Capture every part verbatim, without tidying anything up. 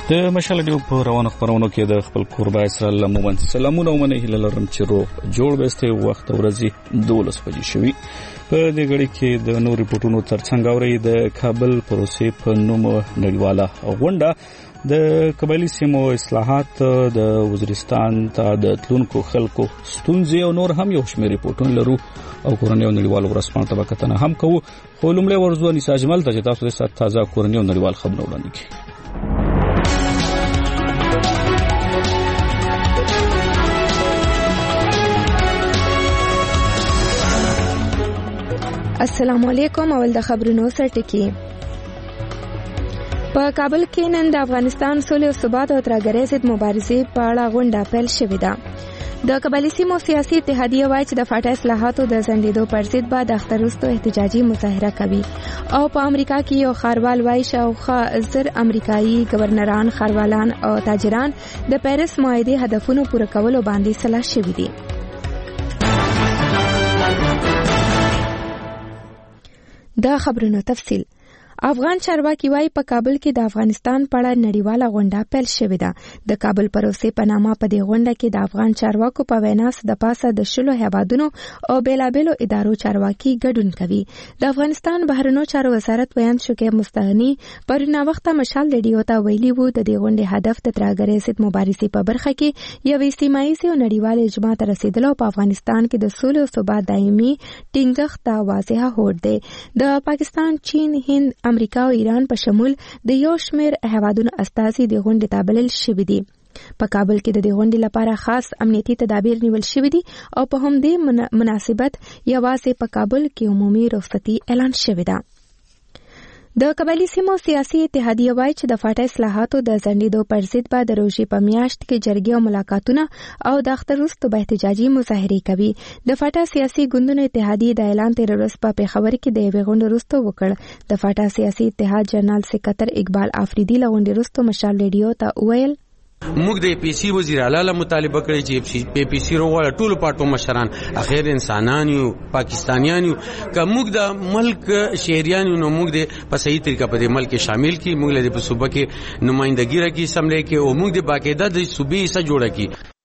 د مشال ډیو په روانو خبرونو کې د خپل قربا اسرائیل مومن سلامونه ومنه هله لرم چې روغ جوړ بسته وخت ورځي دولس بجې شوي په دې غړي کې د نور ریپورتونو ترڅنګ اوري د کابل پروسې په نوم نړیواله غونډه د قبایلی سیمو اصلاحات د وزیرستان ته د تلونکو خلکو ستونزې او نور هم یو شمېر ریپورتونه لرو او کورنیو نړیوالو ورسپانه طبقتنه هم کوو خو لومړی ورزو نساء جمال ته چې تاسو د سات تازه کورنیو نړیوال خبرونه وړاندې کړئ. السلام علیکم. اول د خبرونو سرټکی. په کابل کې نن د افغانستان سولې او ثبات او ترهګرۍ ضد مبارزې په اړه غونډه پیل شوې ده. د قبایلي سیمو سیاسي اتحادیه وایي چې د فاټا اصلاحاتو د ځنډېدو پر ضد به د اختر وروسته احتجاجي مظاهره کوي او په امریکا کې یو ښاروال وایي شاوخوا زر امریکایي ګورنران، ښاروالان او تاجران د پیرس معاهدې هدفونو پوره کولو باندې سلا شوي دي. دا خبرونو تفصیل. افغان چارواکي وايي په کابل کې د افغانستان په اړه نړیواله غونډه پیل شوې ده. د کابل پروسې په نامه په دې غونډه کې د افغان چارواکو په وینا د پاسه د شلو هیوادونو او بیلابیلو ادارو چارواکي ګډون کوي. د افغانستان بهرنیو چارو وزارت بیان شکیب مستغني پرونه وخت مشال ریډیو ته ویلي وو د دې غونډې هدف د ترهګرۍ ضد مبارزې په برخه کې یو سیمایي او نړیوال اجماع ته رسیدل او په افغانستان کې د سولې او ثبات دایمي ټینګښت ته واضحه هوډ دی. د پاکستان، چین، هند، امریکا او ایران په شمول د یو شمېر هیوادونو استازي د غونډې ته بلل شوي دي. په کابل کې د دې غونډې لپاره خاص امنیتي تدابیر نیول شوي دي او په همدې مناسبت یوازې په کابل کې عمومي رخصتي اعلان شوې ده. د قبایلي سیمو سیاسي اتحادیه وایي چې د فاټا اصلاحاتو د ځنډېدو پر ضد به د روژې په میاشت کې جرګې او ملاقاتونه او د اختر وروسته به احتجاجي مظاهرې کوي. د فاټا سیاسي ګوندونو اتحادیې د اعلان تېره ورځ په پېښور کې د یوې غونډې وروسته وکړ. د فاټا سیاسي اتحاد جنرال سکرټر اقبال افریدي له غونډې وروسته مشال ریډیو ته وویل موږ د پی سی وزیر اعلی له مطالبه کړی چې پی پی سی روغه ټول پټو مشران اخر انسانان یو پاکستانیان یو که موږ د ملک شهریان یو نو موږ د په صحیح طریقه په دې ملک شامل کی موږ له په صوبه کې نمائندګي راکې سملې کې او موږ د باقاعده د صوبې حصہ جوړه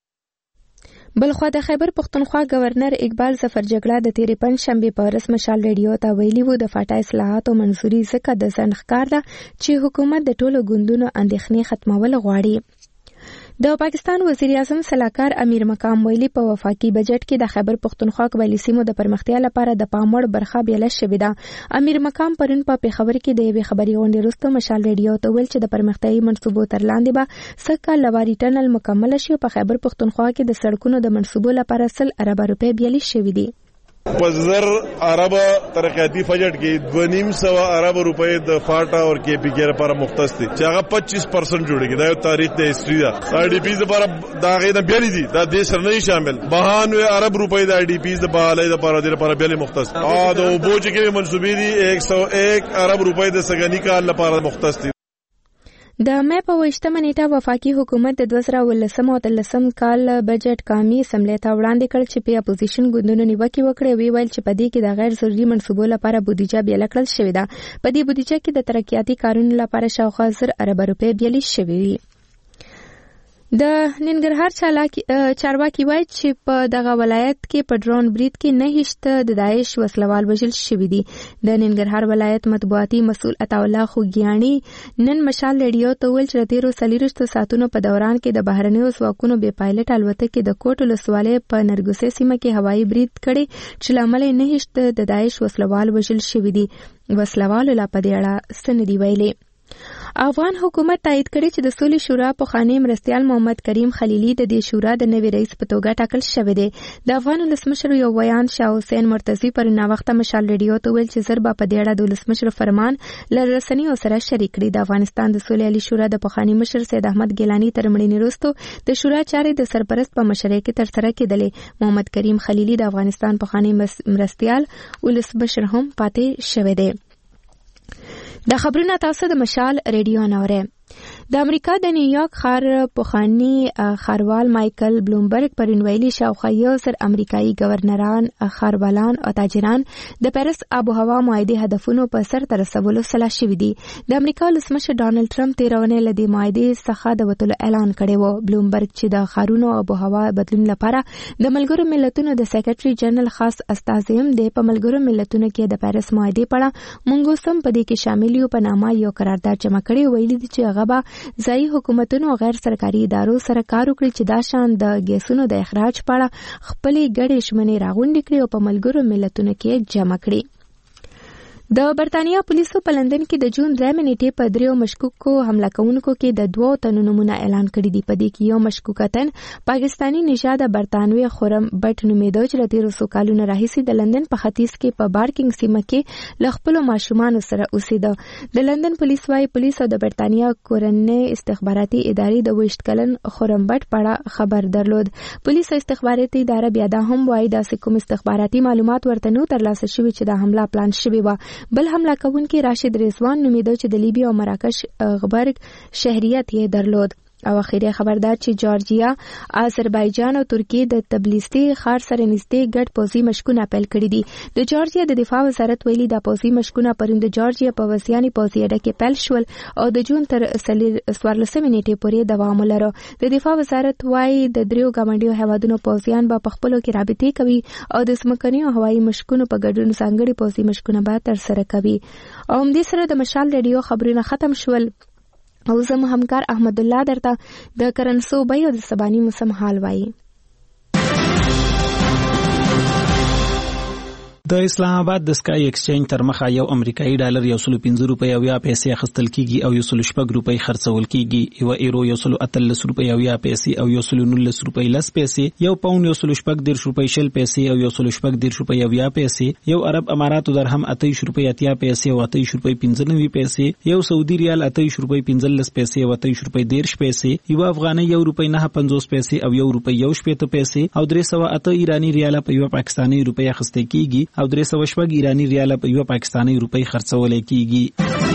کی. بلخوا د خیبر پختونخوا گورنر اقبال ظفر جګړه د تیرې پنځشنبه په ورځ مشال ریډیو ته ویلي وو د فاټا اصلاحاتو منظوري ځکه د ځنډ ښکار ده چې حکومت د ټولو ګوندونو اندېښنې ختمول غواړي. د پاکستان وزیر اعظم سلاکار امیر مقام ویلي په وفاقي بجټ کې د خیبر پختونخوا قبایلي سیمو د پرمختیا لپاره د پام وړ برخه بیله شوې ده. امیر مقام پرون په پېښور کې د یوې خبري غونډې وروسته مشال ریډیو ته ویل چې د پرمختیایي منصوبو تر لاندې به سکه لواري ټنل مکمل شي او په خیبر پختونخوا کې د سړکونو د منصوبو لپاره سل ارب روپۍ بیلې شوې دي. پزر عرب ترقیاتی بجٹ کې دو نیم سو ارب روپے د فاټا او کې پی کې لپاره مختص دي چې هغه پچیس پرسنٹ جوړیږي دا یو تاریخ د هیستوري ده. آی ډی پی لپاره دا غي نه بیل دي دا د سر نه شامل بهانوي ارب روپے د آی ډی پی د بهالۍ لپاره د لپاره بیل مختص او د بوج کې منسوبې دي یک سو یک ارب روپے د سګنی کال لپاره مختص دي. د مې په وشتمه نیټه وفاقي حکومت د دوه زره ولسم او اتلسم کال بجټ قومي اسمبلی ته وړاندې کړ چې په اپوزیشن ګوندونو نیوکې وکړې وی ویل چې په دې کې د غیر ضروري منصوبو لپاره بودیجه بیل کړل شوې ده. په دې بودیجه کې د ترقیاتي کارونو لپاره شاوخوا زر ارب روپۍ بیل شوې وي. د ننګرهار چارواکي وایي چې په دغه ولایت کې په ډرون برید کې نه هیڅ د داعش وسلوال وژل شوي دي. د ننګرهار ولایت مطبوعاتي مسؤل عطاالله خوګیاڼي نن مشال ریډیو ته ویل چې د تیرو څلوېښتو ساعتونو په دوران کې د بهرنیو ځواکونو بې پایلټ الوتکې د کوټ ولسوالۍ په نرګسې سیمه کې هوایي برید کړی چې له امله یې نه هیڅ د داعش وسلوال وژل شوي دي. وسلوالو لا په دې اړه څه نه دي ویلي. افغان حکومت تایید کړی چې د سولې شورا پخوانی مرستیال محمد کریم خلیلي د دې شورا د نوي رئیس په توګه ټاکل شوی دی. د افغان ولسمشر یو ویان شاه حسین مرتضی پر ناوخته مشال ریډیو ته ویل چې زر به په دې اړه د ولسمشر فرمان له رسنیو سره شریک کړي. د افغانستان د سولې عالی شورا د پخوانی مشر سید احمد ګیلاني تر مړینې وروسته د شورا چارې د سرپرست په مشرۍ کې ترسره کېدلې. محمد کریم خلیلي د افغانستان پخوانی مرستیال ولسمشر هم پاتې شوی دی. د خبرونه تاسو د مشال ریډیو نوره. د امریکا د نیویارک ښار پخوانی ښاروال مایکل بلومبرګ پرون ویلي شاوخوا یو سر امریکایي ګورنران، ښاروالان او تاجران د پیرس آب و هوا معاهدې هدفونو په سرته رسولو سلا شوي دي. د امریکا ولسمشر ډانلډ ټرمپ تېره اونۍ له دې معاهدې څخه د وتلو اعلان کړی و. بلومبرګ چې د ښارونو آب و هوا بدلون لپاره د ملګرو ملتونو د سیکرټري جنرال خاص استازی هم دی، په ملګرو ملتونو کې د پیرس معاهدې په اړه موږ هم په دې کې شامل یو په نامه یو قرارداد جمع کړی. ویلي دي چې هغه به ځایي حکومتونو او غیر سرکاري ادارو سره کار وکړي چې دا شان د ګیسونو د اخراج په اړه خپلې ګډې ژمنې راغونډې کړي او په ملګرو ملتونو کې جمع کړي. د برتانیا پولیسو په لندن کې د جون درېمې نیټې په دریو مشکوکو حمله کوونکو کې د دوو تنو نومونه اعلان کړي دي. په دې کې یو مشکوکه تن پاکستاني نژاده برتانوي خورم بټ نومېده چې له تېرو څو کالونو راهیسې د لندن په ختیځ کې په بارکینګ سیمه کې له خپلو ماشومانو سره اوسېده. د لندن پولیس وايي پولیسو د برتانیا کورنۍ استخباراتي ادارې د ویشت کلن خورم بټ په اړه خبر درلود. پولیسو استخباراتي اداره بیا دا هم وايي داسې کوم استخباراتي معلومات ورته نو ترلاسه شوي چې دا حمله پلان شوې وه. بل حمله کوونکی راشد رضوان نومېده چې د لیبیا او مراکش غبرګ شهریت یې درلود. او اخیری خبر دا چې جارجیا، آذربایجان او ترکیه د تبلیسي ښار سره نږدې ګډ پوځي مشقونه پیل کړي دي. د جارجیا د دفاع وزارت ویلي دا پوځي مشقونه پرون د جارجیا په وسیاني پوځي اډه کې پیل شول او د جون تر څوارلسمې نیټې پورې دوام ولري. د دفاع وزارت وايي د دریو ګاونډیو هیوادونو پوځیان به په خپلو کې رابطې کوي او د ځمکني او هوایي مشقونو په ګډون ځانګړي پوځي مشقونه به ترسره کوي. او همدې سره د مشال ریډیو خبرونه ختم شول او زمو همکار احمد الله درته د کرنسو بیو د سبانی موسم حال وایي. د اسلام آباد د سکای ایکسچینج تر مخه یو امریکایي ډالر یو سل پنځه روپۍ او یا پیسې اخیستل کیږي او یو سل شپږ روپۍ خرڅول کیږي. یو ایرو یو سل اتلس روپۍ او یا پیسې او یو سل نولس روپۍ لس پیسې، یو پاوند یو سل شپږ دېرش روپۍ شل پیسې او یو سل شپږ دېرش روپۍ او یا پیسې، یو عرب اماراتو درهم اتهشت روپۍ اتیا پیسې او اتهشت روپۍ پنځه نوي پیسې، یو سعودي ریال اتهشت روپۍ پنځلس پیسې او اتهشت روپۍ دېرش پیسې، یو افغاني یو روپۍ نه پنځوس پیسې او یو روپۍ یو شپېته پیسې او درې سوه اته ایراني ریال په یو پاکستاني روپۍ اخیستل کیږي او درې سوه شپږ ایرانی ریال په یو پاکستاني روپۍ خرڅول کیږي.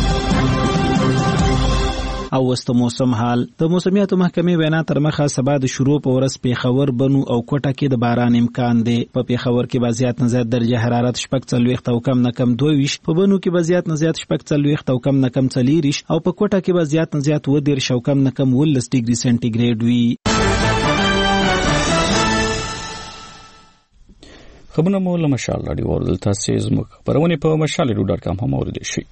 او وست موسم حال. د موسمیاتو محکمې وینا تر مخه سبا د شروع په ورځ پیښور، بنو او کوټه کې د باران امکان دی. په پیښور کې به زیات نه زیات درجه حرارت شپږ څلوېښت او کم نه کم دوه ویشت، په بنو کې به زیات نه زیات شپږ څلوېښت او کم نه کم څلېرویشت او په کوټه کې به زیات نه زیات اووه دېرش او کم نه کم اوولس ډیګري سنټیګریډ وي. خبرونه مو له مشال راډیو اوریدل. تاسو زموږ خبرونه په مشال ډاټ ډاټ کام هم اوریدلی شئ.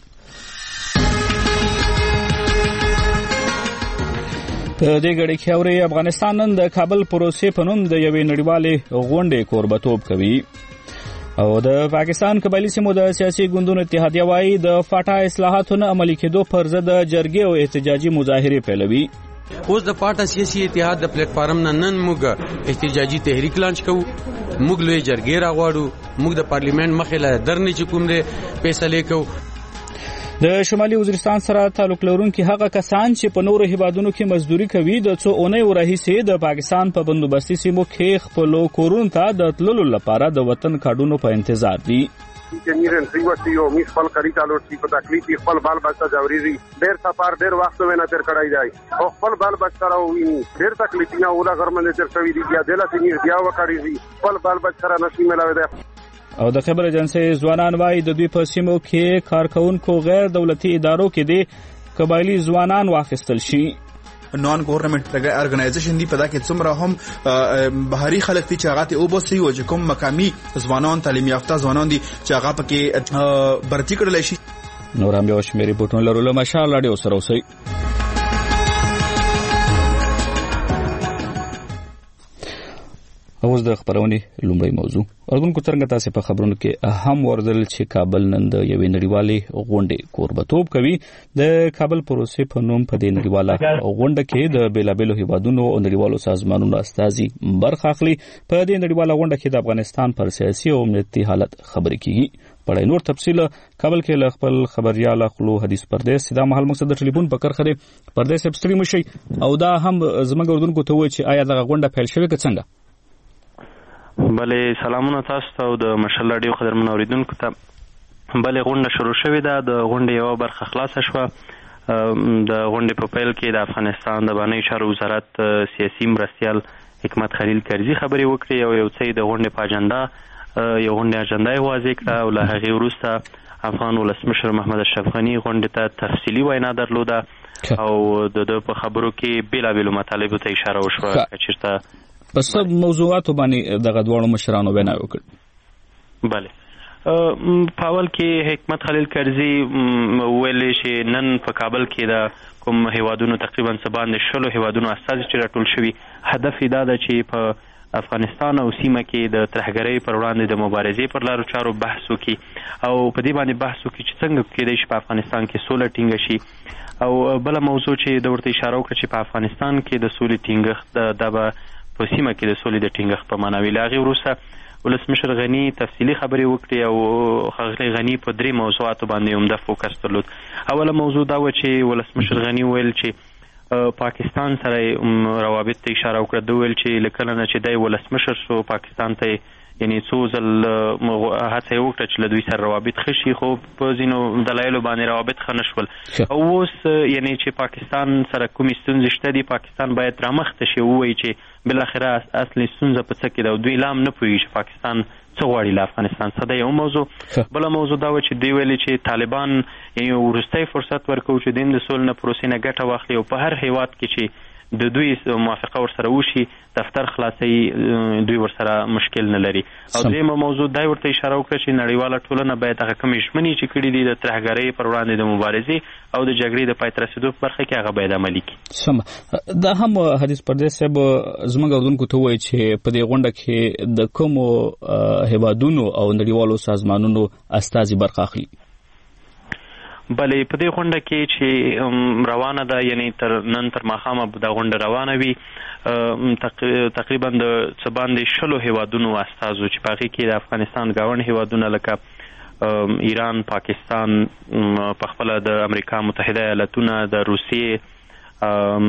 په دې غړي کې اوري افغانستان نن د کابل پروسې په نوم د یوې نړیوالې غونډې کوربتوب کوي او د پاکستان قبایلی سیمو د سیاسي ګوندونو اتحادیه وايي د فاټا اصلاحاتونو عملي کېدو پر ضد جرګې او احتجاجي مظاهرې پیلوي. اوس د پاټا سیاسي اتحاد د پلیټ فارم نن نن موږ احتجاجي تحریک لانچ کوو. موږ لوی جرګې راغواړو، موږ د پارلیمنت مخې له درنې چې کوم دی فیصلې کوو. د شمالي وزیرستان سره تعلق لرونکي هغه کسان چې په نورو هیوادونو کې مزدوري کوي د څو اونۍ راهیسې د پاکستان په بندوبستي سیمو کې خپل کورونو ته د تللو لپاره د وطن کارډونو په انتظار دي. چې میرن سیوسي او می خپل کړی چالو چې په تکلیف خپل بال بچا ضروري ډېر سفر ډېر وخت ونه تر کړای دی او خپل بال بچا راوویني ډېر تکلیف نه ولا غرمنه تر شوی دی بیا دله سینیر بیا وکړی خپل بال بچا را نشي ملاوي دی. او د خبر ایجنسی ځوانان وايي د دوی په سیمو کې کارکونکو غیر دولتي ادارو کې دي قبایلی ځوانان واخیستل شي. نان ګورنمنت ارګنایزیشن دی په دا کې څومره هم بهري خلک دي چې هغه ته وبسي او چې کوم مقامي ځوانان تعلیم یافته ځوانان دي چې هغه پکې برتي کړل شي. نور هم یو شمېر ریپورټونه لرو. له مشال راډیو سره اوسئ. اوس د خبرونې لومړی موضوع. اردوونکو څنګه تاسو په خبرونو کې اهم وردل چې کابل نن د یوې نړیوالې غونډې کوربتوب کوي. د کابل پروسې په نوم په دې نړیواله غونډه کې د بیلابېلو هیوادونو او نړیوالو سازمانونو استازي برخه اخلي. په دې نړیواله غونډه کې د افغانستان پر سیاسي او امنیتي حالت خبرې کیږي. پړای نور تفصیل کابل کې له خپل خبريال خلو حدیث پردیس دا مهال مقصد د ټلیفون په کرخه دی. پردیس ابستری مشي او دا هم زموږ اردوونکو ته وایي چې آیا د غونډه پیل شوې که څنګه؟ بلې سلامونه تاسو ته او د مشال راډیو قدرمن اوریدونکو ته. بلې غونډه شروع شوې ده، د غونډې یوه برخه خلاصه شوه. د غونډې په پیل کې د افغانستان د بهرنیو چارو وزارت سیاسي مرستیال حکمت خلیل کرزي خبرې وکړې او یو څه د غونډې په اجنډا یو غونډې اجنډا یې واضح کړه او له هغې وروسته افغان ولسمشر محمد اشرف غني غونډې ته تفصیلي وینا درلوده او د ده په خبرو کې بېلابېلو مطالبو ته اشاره وشوه که چېرته په څه موضوعاتو باندې دغه دواړو مشرانو وینا وکړه؟ بله، په اول کې حکمت خلیل کرزي ویلې چې نن په کابل کې د کوم هیوادونو تقریبا څه باندې شلو هیوادونو استازي چې راټول شوي، هدف یې دا ده چې په افغانستان او سیمه کې د ترهګرۍ پر وړاندې د مبارزې پر لارو چارو بحث وکړي او په دې باندې بحث وکړي چې څنګه کېدای شي په افغانستان کې سوله ټینګه شي. او بله موضوع چې د ورته اشاره وکړه چې په افغانستان کې د سولې ټینګښت دا به په سیمه کې د سولې د ټینګښت په معنا وي. له هغې وروسته ولسمشر غني تفصیلي خبرې وکړې او ښاغلی غني په درې موضوعاتو باندې عمده فوکس درلود. اوله موضوع دا وه چې ولسمشر غني ویل چې پاکستان سره روابط ته اشاره وکړه. ده ویل چې له کله نه چې دی ولسمشر شو پاکستان ته یعنی څو ځل هڅه یې وکړه چې له دوی سره روابط ښه شي، خو په ځینو دلایلو باندې روابط ښه نه شول. او اوس یعنی چې پاکستان سره کومې ستونزې شته دي، پاکستان باید رامخته شي، ووایي چې بالاخره اصلي ستونزه په څه کې ده او دوی لا هم نه پوهېږي چې پاکستان څه غواړي له افغانستان څخه. دا یو موضوع. بله موضوع دا وه چې دوی ویلي چې طالبان یعنې وروستی فرصت ورکوو چې دوی د سولې نه پروسې نه ګټه واخلي او په هر هیواد کې چې د دوی موافقه ورسره وشي دفتر خلاصي دوی ورسره مشکل نه لري. او دویمه موضوع دا ورته اشاره وکړه چې نړیواله ټولنه باید هغه کومې ژمنې چې کړي دي د ترهګرۍ پر وړاندې د مبارزې او د جګړې د پای ته رسېدو په برخه کې هغه باید عملي کړي. سمه. دا هم حدیث پردیس صاحب زموږ اردوونکو ته ووایي چې په دې غونډه کې د کومو هیوادونو او نړیوالو سازمانونو استازي برخه اخلي؟ بلې په دې غونډه کې چې روانه ده، یعنی تر نن تر ماښامه دا غونډه روانه وي، تقریبا د څه باندې شلو هیوادونو استازو چې په هغې کې د افغانستان ګاونډ هیوادونه لکه ایران، پاکستان، په خپله د امریکا متحده ایالتونه، د روسیې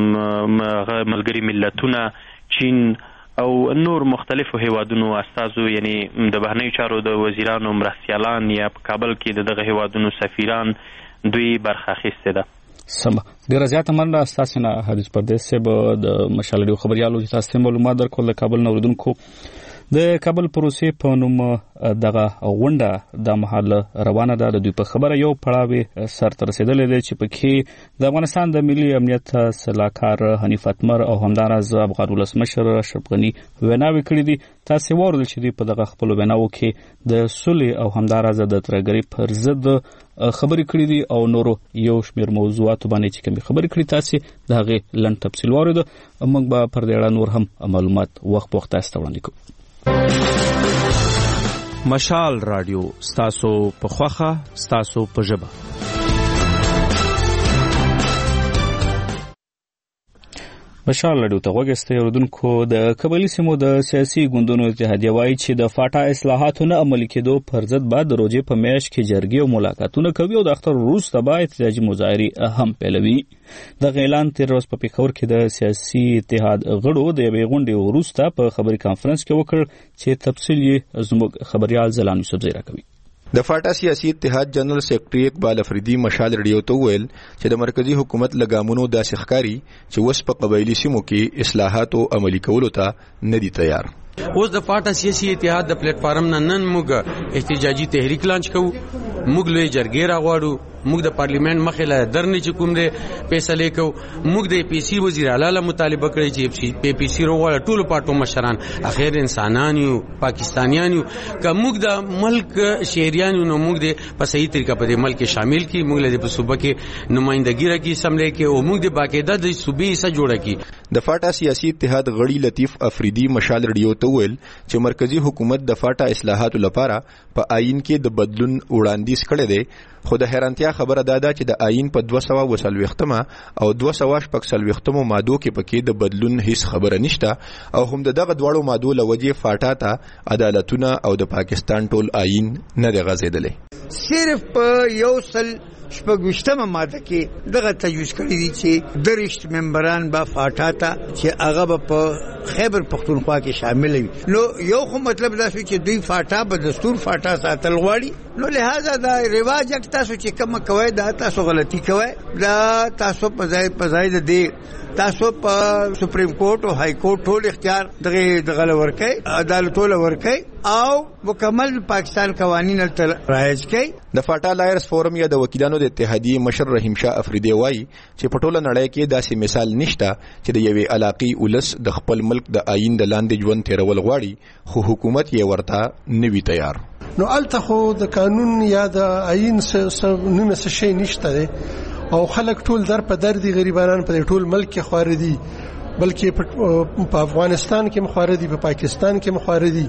ملګري ملتونه، چین او نور مختلفو هیوادونو استازو، یعنی د بهرنیو چارو د وزیرانو مرستیالان یا په کابل کې د دغه هیوادونو سفیران دوی برخه اخیستې ده. سمه. ډېره زیاته مننه ستاسې نه حدیث پردیس صاحب د مشال راډیو خبریالو چې تاسو ته معلومات درکول. د کابل نه اورېدونکو د کابل پروسې په نوم دغه غونډه د مهال روانه ده. د دوی په خبره یو پړاو سر ته رسېدلی دی چې پکې د افغانستان د ملي امنیت سلاکار حنیف اتمر او همداراز افغان ولسمشر اشرف غني ویناوې کړي دي. تاسې واورېدل چې دوی په دغه خپلو ویناوو کې د سولې او همداراز د ترهګرۍ پر ضد خبرې کړي دي او نورو یو شمېر موضوعاتو باندې چې کومې خبرې کړي تاسې د هغې لنډ تفصیل واورېده. موږ به پر دې اړه نور هم معلومات وخت په وخت تاسو ته وړاندې کوو. مشال رادیو ستاسو په خوخه ستاسو په ژبه. مشال راډیو ته غوږ ایستی اورېدونکو. د قبایلي سیمو د سیاسي ګوندونو اتحادیه وایي چې د فاټا اصلاحاتو نه عملي کېدو پر ضد به د روژې په میاشت کې جرګې او ملاقاتونه کوي او د اختر وروسته به احتجاجي مظاهرې هم پیلوي. دغه اعلان تېره ورځ په پېښور کې د سیاسي اتحاد غړو د یوې غونډې وروسته په خبري کانفرنس کې وکړ چې تفصیل یې زموږ خبریال زلان یوسفزی راکوي. د فاټا سیاسي اتحاد جنرال سیکرټري اقبال افریدي مشال رډیو ته وویل چې د مرکزی حکومت لګامونو داسې ښکاري چې اوس په قبایلي سیمو کې اصلاحاتو عملي کولو ته نه دي تیار. اوس د فاټا سیاسي اتحاد د پلیټ فارم نه نن موږ احتجاجي تحریک لانچ کوو. موږ لوی جرګې راغواړو. موږ د پارلیمنت مخې له درنې چې کوم دی فیصلې کوو. موږ د پی سي وزیر اعلی له مطالبه کړی چې پی پی سي راغواړه. ټولو پارټو مشران اخر انسانان یو، پاکستانیان یو، که موږ د ملک شهریان یو نو موږ د په صحیح طریقه په دې ملک کې شامل کړي. موږ له دې په صوبه کې نمایندګي راکړي اسمبلی کې او موږ د باقاعده د صوبې حصه جوړه کړي. د فاټا سیاسي اتحاد غړي لطیف افریدي مشال رډیو ته ویل چې مرکزی حکومت د فاټا اصلاحاتو لپاره په آئین کې د بدلون وړاندیز کړی دی، خو د حیرانتیا خبره دا ده چې د آئین په دوه سوه اوه څلوېښتمه او دوه سوه شپږ څلوېښتمو مادو کې پکې د بدلون هیڅ خبره نشته او هم د دغه دواړو مادو له وجې فاټا ته عدالتونه او د پاکستان ټول آئین نه دی غځېدلی. صرف په یو سل شپږ ماده کې دغه تجویز کړی دی چې درشت ممبران با فاټا ته چې هغه په خیبر پختونخوا کې شامل وي. نو یو خو مطلب دا چې دوی فاټا به دستور فاټا ساتل غواړي، نو لہذا دا رواج یک تاسو چې کوم کوي دا تاسو غلطي کوي، دا تاسو په ځای په ځای دی تاسو په سپریم کورټ او های کورټ ټول اختیار دغه دغه ورکي عدالتونه ورکي او مکمل پاکستان قوانین تل رایج کوي. د فاټا لایرز فورم یا د وکیلانو د اتحادیې مشر رحیم شاه افریدی وایي چې په ټوله نړۍ کې داسې مثال نشته چې د یوې علاقې ولس د خپل ملک د آئین د لاندې ژوند تیرول غواړي خو حکومت یې ورته نه وي تیار. نو الته خو د قانون یا د آئین څه نیمه څه شی نشته او خلک ټول در په در دي، غریبانان په ټول ملک کې خوار دي، بلکې په افغانستان کې مخوار دي، په پاکستان کې مخوار دي.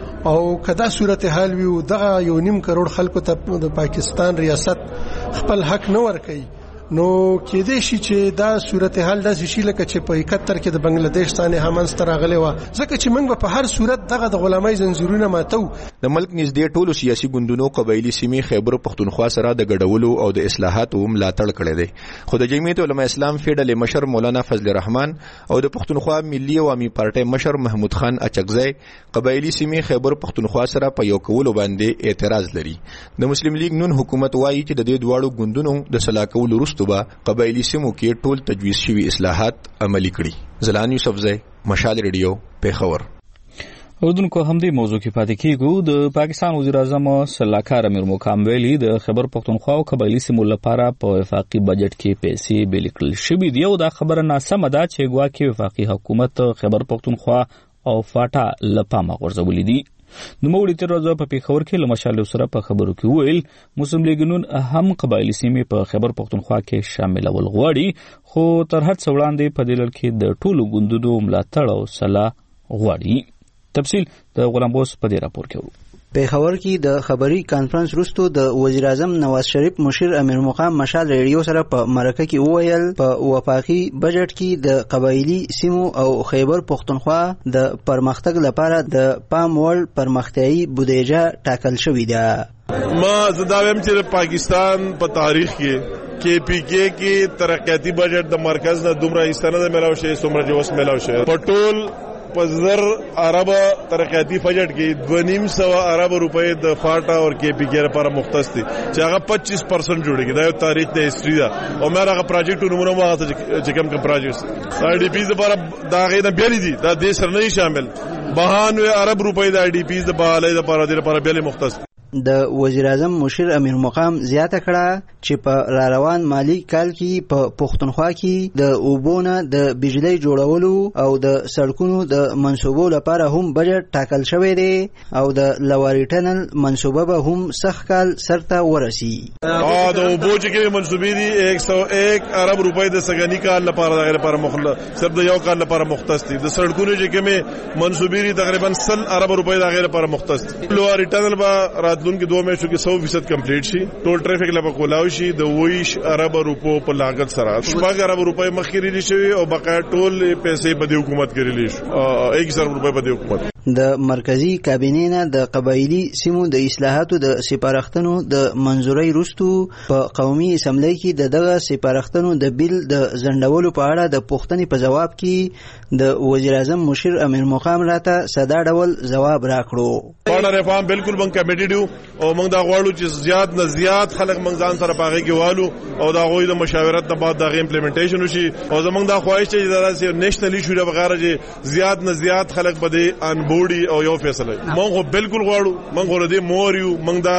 او کدا صورتحال وي دغه یو نیم کروڑ خلکو ته د پاکستان ریاست خپل حق نه ورکوي، نو کې دې شي چې دا صورتحال داسې شي لکه چې په اکهتر کې د بنگلاديش ثاني همنستر راغلی و، ځکه چې موږ په هر صورت دغه د غلامۍ زنجیرونه ماتو. د ملک نږدې ټولو سیاسي ګوندونو قبایلی سیمې خیبر پختونخوا سره د ګډولو او د اصلاحاتو ملاتړ کړی دی، خو د جمعیت علماء اسلام فیډرل مشر مولانا فضل الرحمن او د پختونخوا ملي عوامي پارټي مشر محمود خان اچکزی قبایلی سیمې خیبر پختونخوا سره په یو کولو باندې اعتراض لري. د مسلم لیگ نون حکومت وایي چې د دې دواړو ګوندونو د سلا کولو وروسته به قبایلی سیمو کې ټول تجویز شوي اصلاحات عملي کړي. زلان یوسفزی، مشال ریډیو، پیښور. اردوونکو همدې موضوع کې پاتې کیږو. د پاکستان وزیر اعظم سلاکار امیر مقام ویلي د خیبر پختونخوا او قبایلی سیمو لپاره په وفاقي بجټ کې پیسې بېل کړل شوي دي او دا خبره ناسمه ده چې ګواکې وفاقي حکومت خیبر پختونخوا او فاټا له پامه غورځولي دي. نوموړي تر ورځې په پیښور کې له مشال سره په خبرو کې ویل مسلم لیگ نون هم قبایلی سیمې په خیبر پختونخوا کې شاملول غواړي، خو تر هر څه وړاندې په دې لړ کې د ټولو ګوندونو ملاتړ او سلا غواړي. تفصیل د غلام بوس په دې راپور کې وو. پیښور کې د خبري کانفرنس وروسته د وزیر اعظم نواز شریف مشیر امیر مقام مشال ریډیو سره په مرکه کې وویل په وفاقي بجټ کې د قبایلی سیمو او خیبر پختونخوا د پرمختګ لپاره د پام وړ پرمختیايي بودیجه ټاکل شوې ده. ما زداویم چې پاکستان په تاریخ کې کې پی کې کې ترقیاتی بجټ د مرکز نه دومره ایستنه ملاو شي څومره جوس ملاو شي. په ټول پزر عرب ترقیاتی بجٹ کې دوه نیم سو عرب روپے د فاټا او کې پی کې لپاره مختص دي چې هغه پچیس پرسنټ جوړیږي. دا یو تاریخ د هیستوري ده او مې هغه پروجیکټ نمونه واغه چې کوم کوم پروجیکټ آی ډی پیز لپاره دا غي نه بیل دي دا د سر نه شامل بهانوي عرب روپے د آی ډی پیز د بحالۍ لپاره د لپاره بیل مختص. د وزیر اعظم مشیر امیر مقام زیاته کړه چې په را روان مالی کال کې په پختونخوا کې د اوبونه د بجلی جوړولو او د سړکونو د منصوبو لپاره هم بجټ ټاکل شوی دی او د لواری ټنل منصوبه به هم سخت کال سرته ورسی. ا د اوبو چې منصوبې دي یک سو یک ارب روپۍ د سګنی کال لپاره د غیر لپاره مخله صرف د یو کال لپاره مختص دي. د سړکونو چې کومه منصوبې دي تقریبا سل ارب روپۍ د غیر لپاره مختص دي. لواری ټنل به راتلون کې دوه میاشتو کې سو فیصد کمپلیټ شي. ټول ټریفیک لپاره کولاو شي د ویش ارب روپو په لاګت سره شپږ ارب روپۍ مخکې لري شوی او بقایا ټول پیسې په دې حکومت کې لري شو یک سر روپۍ په دې حکومت. د مرکزی کابینې نه د قبایلی سیمو د اصلاحاتو د سپارښتنو د منځورۍ وروسته په قومي اسمبلی کې د دغه سپارښتنو د بیل د ځنډولو په اړه د پوښتنې په جواب کې د وزیر اعظم مشیر امیر مقام راته ساده ډول جواب راکړو. پاڼه ریفارم بالکل موږ کمیټډ یو او موږ دا غواړو چې زیات نه زیات خلک موږ ځان سره پاغي کې والو او دا غوي د مشاورت نه بعد د امپلیمنټیشن وشي او زموږ دا خواهش چې دا نېشنل ایشو د بغیر چې زیات نه زیات خلک بده ان بوډي او یو فیصله موږ بالکل غواړو. موږ ورته مور یو موږ دا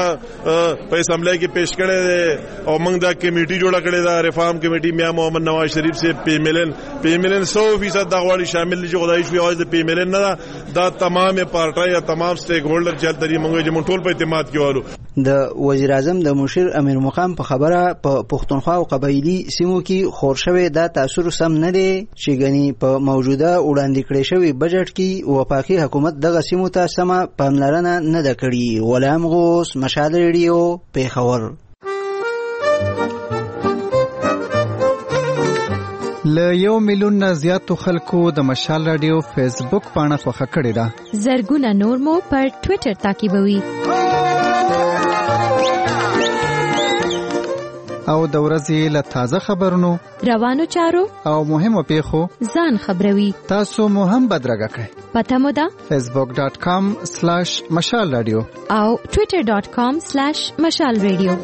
په اسمبلی کې پیش کړی او موږ دا کمیټي جوړه کړې دا ریفارم کمیټي میا محمد نواز شریف سے پی ملن پی ملن سو فیصد دا غواړي شامل دي چې خدای شوی او د پی ملن نه دا تمام پارټي یا تمام سټیک هولډر چې ترې موږ چې موږ ټول په اعتماد کې والو. د وزیر اعظم د مشیر امیر مقام په خبره په پختونخوا او قبایلی سیمو کې خور شوی دا تاثیر سم نه دی چې غني په موجوده وړاندې کړی شوی بجټ کې وفاقي حکومت دغه سیمو ته سمه پاملرنه نه ده کړې. غلام غوث، مشال ریډیو، پیښور. له یو میلیون نه زیاتو خلکو د مشال رادیو فیسبوک پاڼه خوښه کړې ده. زرګونه نور مو پر ټوئیټر تعقیبوي. او د ورځې له تازه خبرونو روانو چارو او مهمو پیښو ځان خبروي. تاسو مو هم بدرګه کړئ. پته مو ده فیسبوک ډاٹ کام سلیش مشال رادیو او ټویټر ډاٹ کام سلیش مشال رادیو.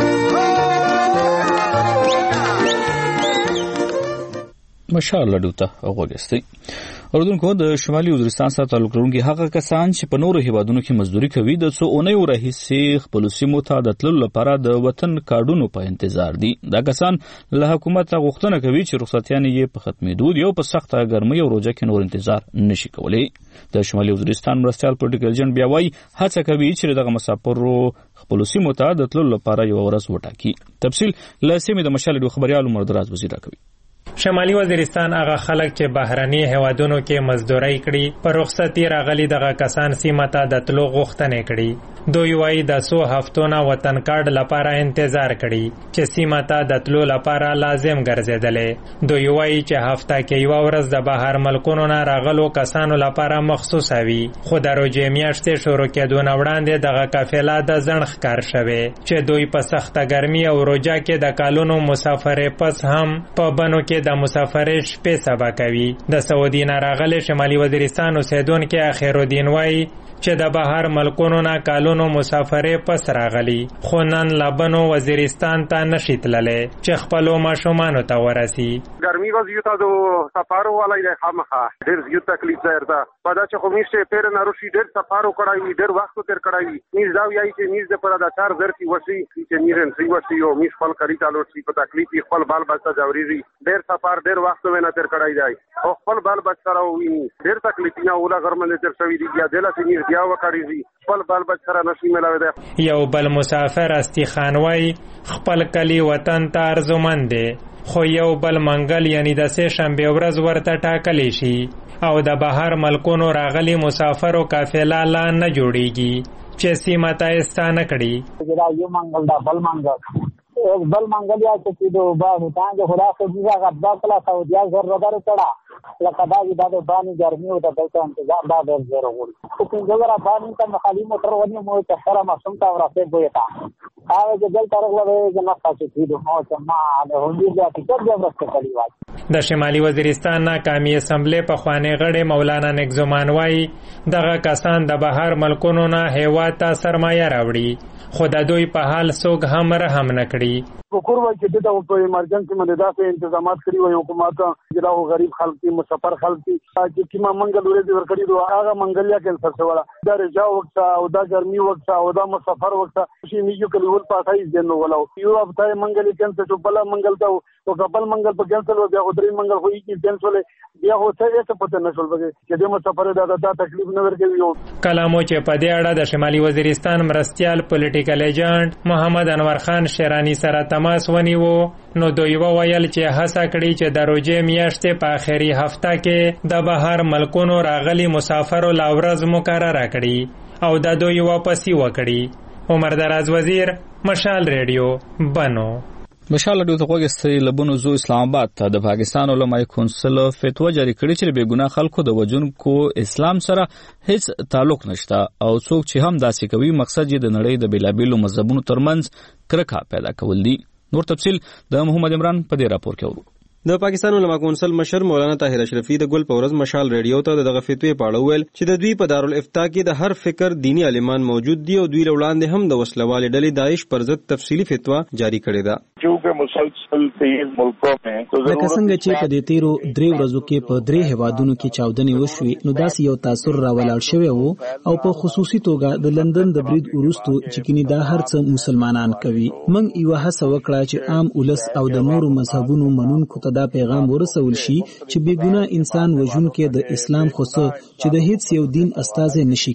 مشال رادیو ته وګورئ. اردوونکو د شمالي وزیرستان سره تعلق لرونکي هغه کسان چې په نورو هیوادونو کې مزدوري کوي د څو اونیو راهیسې خپل سیمو ته د تللو لپاره د وطن کارډونو په انتظار دي. دا کسان له حکومت غوښتنه کوي چې رخصتیانې یې په ختمېدو یو په سخته ګرمۍ او روژه کې نور انتظار نشي کولی. د شمالي وزیرستان مرستیال پولیټیکل ایجنټ بیا وایي هڅه کوي چې دغه مسافرو خپل سیمو ته د تللو لپاره یو ورځ وټاکي. تفصیل له سیمې د مشال رادیو خبريال مردراز وزیر راکوي. شمالي وزیرستان هغه خلک چې بهرني هیوادونو کې مزدوري کړي په رخصتي راغلي دغه کسان سیمه ته د تلو غوښتنه کړي. دوی وایي د څو هفتو نه وطن کارډ لپاره انتظار کړي چې سیمه ته د تلو لپاره لازم ګرځېدلې. دوی وایي چې هفته کې یو ورځ د بهر ملکونو نه راغلو کسانو لپاره مخصوص وي، خو د روژې میاشتې شروع کېدو نه وړاندې دغه قافله د ځنډ ښکار شوې چې دوی په سخته ګرمي او روژه کې د کالونو مسافرې پس هم په بنو کې د مسافرې شپې سبا کوي. د سعودي نه راغلي شمالي وزیرستان اوسیدونکي اخرالدین وایي چې د بهر ملکونو نه کالونو مسافرې پس راغلي، خو نن لبنو وزیرستان ته نشي تللی چې خپلو ماشومانو ته ورسي. ګرمي وضعیت د سفارو والا یې خامخا ډېر زیات تکلیف ځای ده. په دا چې خو میشته پیر ناروشي ډېر سفارو کړای وي، ډېر وخت تیر کړای وي. میز دا وایي چې میز د پر د چار ورتي وسی چې میرن سی وسی او میز خپل کړی چالو شي په تکلیف خپل بال بچا جوړیږي. ډېر سفر ډېر وخت ونه تیر کړای دی او خپل بال بچا راوي ډېر تکلیف نه ولا غرمنه تیر شوی دی. بیا دلا سي بیا وکړي خپل بال بچا نشي ملاوي دی. یو بل مسافر استی خانوي خپل کلی وطن ته ارزومند دی، خو یو بل منګل یعنی د سه شنبه ورځ ورته ټاکلی شي او د بهر ملکونو راغلي مسافرو قافله لا نه جوړیږي چې سیمه ته ستانه کړي. دا یو منګل دا بل منګل ایک بل منګل یا چې دو با هوتان جو خدا سے جیسا غدا کلا سعودیا زر ربر چڑا لکدا کی دا بانی گرمی او د دلته انتظار دا ډیر زر وړي. چې څنګه را بانی ته خالی موټر ونی مو ته سره مسوم تا ورته بویتا هغه چې دلته راغله چې نه تاسو کیدو او چې ما د هندي د ټیکټ د ورسته کړی وای. د شمالي وزیرستان ناکامي اسمبلی په خوانې غړې مولانا نگزومان وایي دغه کسان د بهر ملکونو نه هیواد ته سرمایه راوړي، خو د دوی په حال څوک هم رحم نه کړي. کوکور وای چې د په ایمرجنسي باندې داسې تنظیمات کړی وای حکومت چې له غریب خلک مسافر خلک چې کیما منګل ورې ورکړي دوه هغه منګلیا کینسر شولا دا رجا وخت او دا ګرمي وخت او دا مسافر وخت شي نیو کلیول پاتای دنه ولا یو هفته منګل کینسر شو بل منګل ته او قبل منګل په کینسل بیا خدري منګل خو یې کینسل بیا هوته یې څه پته نشول بګي چې د مسافر دا دا تکلیف نه ورګوي. کلامو چې په دې اړه د شمالي وزیرستان مرستیال پولیټیکل ایجنټ محمد انور خان شیرانی سره تماس ونیو نو دوی وویل چې هڅه کړي چې د روژې میاشتې په آخري هفته کې د بهر ملکونو راغلي مسافرو لا ورځ مقرره کړي او د دوی واپسی وکړي. عمر دراز وزیر مشال ریډیو بنو. مشال رادیو ته وګورئ. لبنو زو اسلام آباد ته د پاکستان علماء کونسل فتوا جاری کړې چې بے ګناه خلکو د وجونکو اسلام سره هیڅ تعلق نشته او څوک چې هم داسې کوي مقصد یې د نړۍ د بیلابیلو مذهبونو ترمنځ کرکه پیدا کول دي. نور تفصیل د محمد عمران په دې راپور کې ورو. د پاکستان علماء کونسل مشر مولانا طاهر اشرفي د ګل پورز مشال ریډیو ته دغه فتوی پاړه ویل چې د دوی په دارالافتا کې د هر فکر دینی عالمان موجود دي او دوی وړاندې هم د وسلوال ډلې داعش پر ضد تفصیلی فتوا جاری کړې ده. چې مسلسل تیز ملکو کې لکه څنګه چې په دې تیرو درې ورځو کې په درې هوادونو کې چاودنې وشوې نو داسې یو تاثر راولاړ شوی وو او په خصوصي توګه د لندن د برید وروستو چې کینی دا هر څه مسلمانان کوي. موږ یو هڅه وکړه چې عام ولس او د نورو مذهبونو منونکو ته دا پیغام ورسول شي چې بے ګناه انسان وژونکو د اسلام خو چې د هیڅ یو دین استازي نشي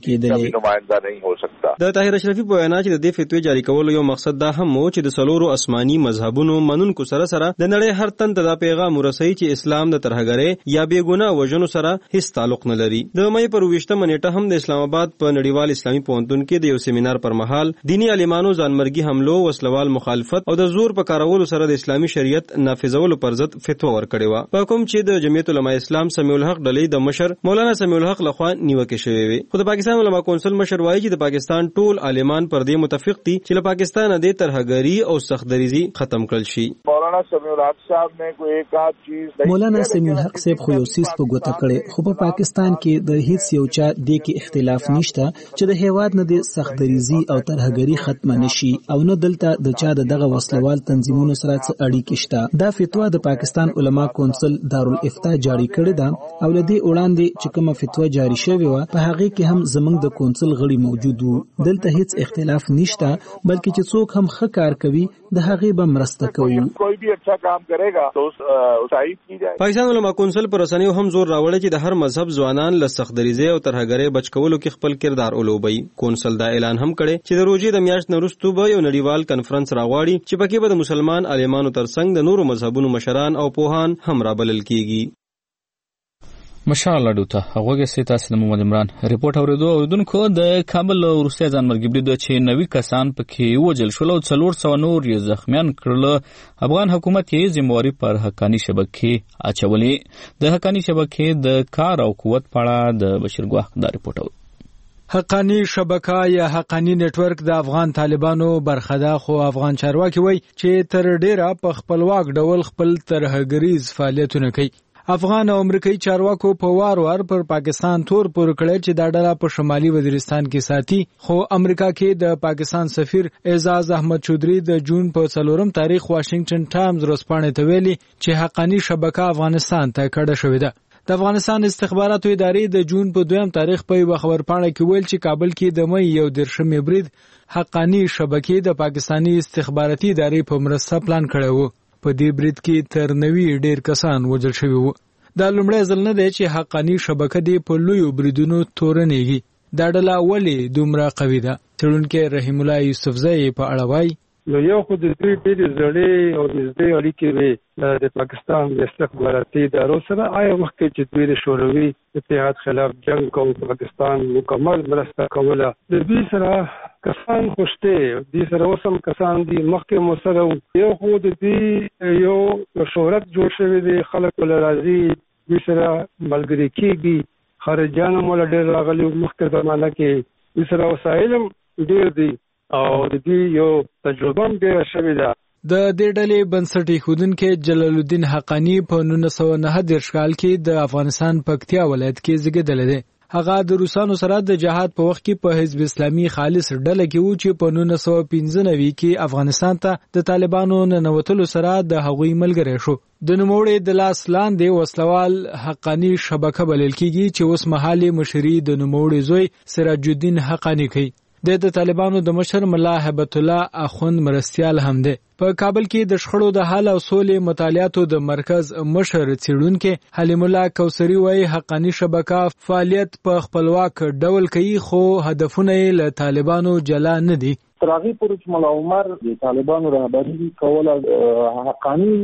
کېدلی. د طاهر اشرفي په وینا چې د دې فتوی جاری کولو یو مقصد دا هم و چې د سلورو آسماني مذهبونو منونکو سره سره د نړۍ هر تن ته دا پیغام ورسوي چې اسلام د ترهګرۍ یا بے ګناه وژنو سره هیڅ تعلق نه لري. د مې پر ویشتمه نیټه هم د اسلام آباد په نړیوال اسلامي پوهنتون کې د یو سیمینار پر مهال دینی عالمانو ځانمرګي حملو، وسلوال مخالفت او د زور په کارولو سره د اسلامي شریعت نافذولو پر ضد فتوا ورکړې وه، په کوم چې د جمعیت علماء اسلام سمیع الحق ډلې د مشر مولانا سمیع الحق لخوا نیوکه شوې وي. خو د پاکستان علماء کونسل مشر وایي چې د پاکستان پاکستان ټول عالمان پر دې متفق دي چې له پاکستان د ترهګری او سختدریزي ختم کړل شي. مولانا سمیع الحق صاحب نے کوئی ایک آدھ چیز مولانا سمیع الحق صاحب خو یو سیس په ګوته کړي، خو په پاکستان کې د هیڅ یو چا د کې اختلاف نشته چې د هیواد نه د سختدریزي او ترهګری ختم نشي او نه دلته د چا دغه وسلوال تنظیمونو سره څه اړیکې شته. دا فتوا د پاکستان علما کونسل دارالافتا جاری کړې ده او لدی وړاندې چې کومه فتوا جاری شوې و په هغه کې هم زمنګ د کونسل غړي موجود وو. دلته هیڅ اختلاف نشته، بلکې چې څوک هم ښه کار کوي د هغه به مرسته کوي. کوئی بھی اچھا کام کرے گا تو تائید کی جائے. پاکستان علما کونسل پر رسنیو هم زور راوړی چې د هر مذهب ځوانان له سختدریزي او ترهګرۍ بچ کولو کې خپل کردار ولوبي. کونسل دا اعلان هم کړی چې د روزي د میاشت وروسته به یو نړیوال کنفرنس راغواړي چې پکې به د مسلمان عالمانو ترڅنګ د نورو مذهبونو مشران او پوهان هم رابلل کیږي. مشال اډو ته هغه سي تاسو د محمد عمران ریپورت اوریدو اوریدونکو د کابل روسیا ځانمرګي برید چې نوي کسان پکې وجل شول او څلور سوه نور یې زخمیان کړل. افغان حکومت یې ذمہواری پر حقانی شبکې اچولې. د حقانی شبکې د کار او قوت په اړه د بشیر ګواخ دا ریپورت و. حقانی شبکه یا حقانی نیټورک د افغان طالبانو برخه ده، خو افغان چارواکي وایي چې تر ډیره په خپلواک ډول خپل ترهګریز فعالیتونه کوي. افغان او امریکایي چارواکو په وار وار پر پاکستان تور پور کړی چې دا ډله په شمالي وزیرستان کې ساتي، خو امریکا کې د پاکستان سفیر اعزاز احمد چودري د جون په څلورم تاریخ واشنگټن ټایمز ورځپاڼې ته ویلي چې حقانی شبکه افغانستان ته کډه شوې ده. د افغانستان استخباراتو ادارې د جون په دویم تاریخ په یو خبرپاڼه کې ویل چې کابل کې د مې یو درشمې برید حقانی شبکې د پاکستانی استخباراتي ادارې په مرسته پلان کړی و. په دې برید کې تر نوي ډیر کسان وژل شوي وو. دا لومړی ځل نه دی چې حقانی شبکه دې په لویو بریدونو تورنېږي. دا ډله ولې دومره قوي ده؟ څېړونکی رحیم الله یوسفزی په اړه وایي نو یو خو د دوی ډېرې زړې او نږدې اړیکې وې د پاکستان د استخباراتي ادارو سره. آیا مخکې چې دوی د شوروي اتحاد خلاف جنګ کوم پاکستان مکمل مرسته کوله، د دوی سره کسان خوشته دي، سره اوسم کسان دي، مخکې مو سره یو خو د دوی یو شهرت جوړ شوی دی، خلک ول راځي دوی سره ملګري کېږي، خارجیان هم ول ډېر راغلي مخکې زمانه کې، دوی سره وسایل هم ډېر دي او د دې یو تجربه هم ډېره شوې ده. د دې ډلې بنسټ ایښودونکی جلال الدین حقانی په نولس سوه نهه دېرش کال کې د افغانستان پکتیا ولایت کې زیږېدلی دی. هغه د روسانو سره د جهاد په وخت کې په حزب اسلامي خالص ډله کې و چې په نولس سوه پنځه نوي کې افغانستان ته د طالبانو ننوتلو سره د هغوی ملګری شو. د نوموړي د لاس لاندې وسلوال حقانی شبکه بلل کېږي چې اوس مهال مشري د نوموړي زوی سراج الدین حقانی کوي. د طالبانو د مشر ملا هبت الله اخوند مرستيال هم دی. په کابل کې د شخړو د حل او سولې مطالعاتو د مرکز مشر څېړونکي حلیم الله کوثري وايي حقانی شبکه فعالیت په خپلواک ډول کوي، خو هدفونه یې له طالبانو جلا نه دي. تر هغې پورې چې ملا عمر د طالبانو رهبري کوله، حقانی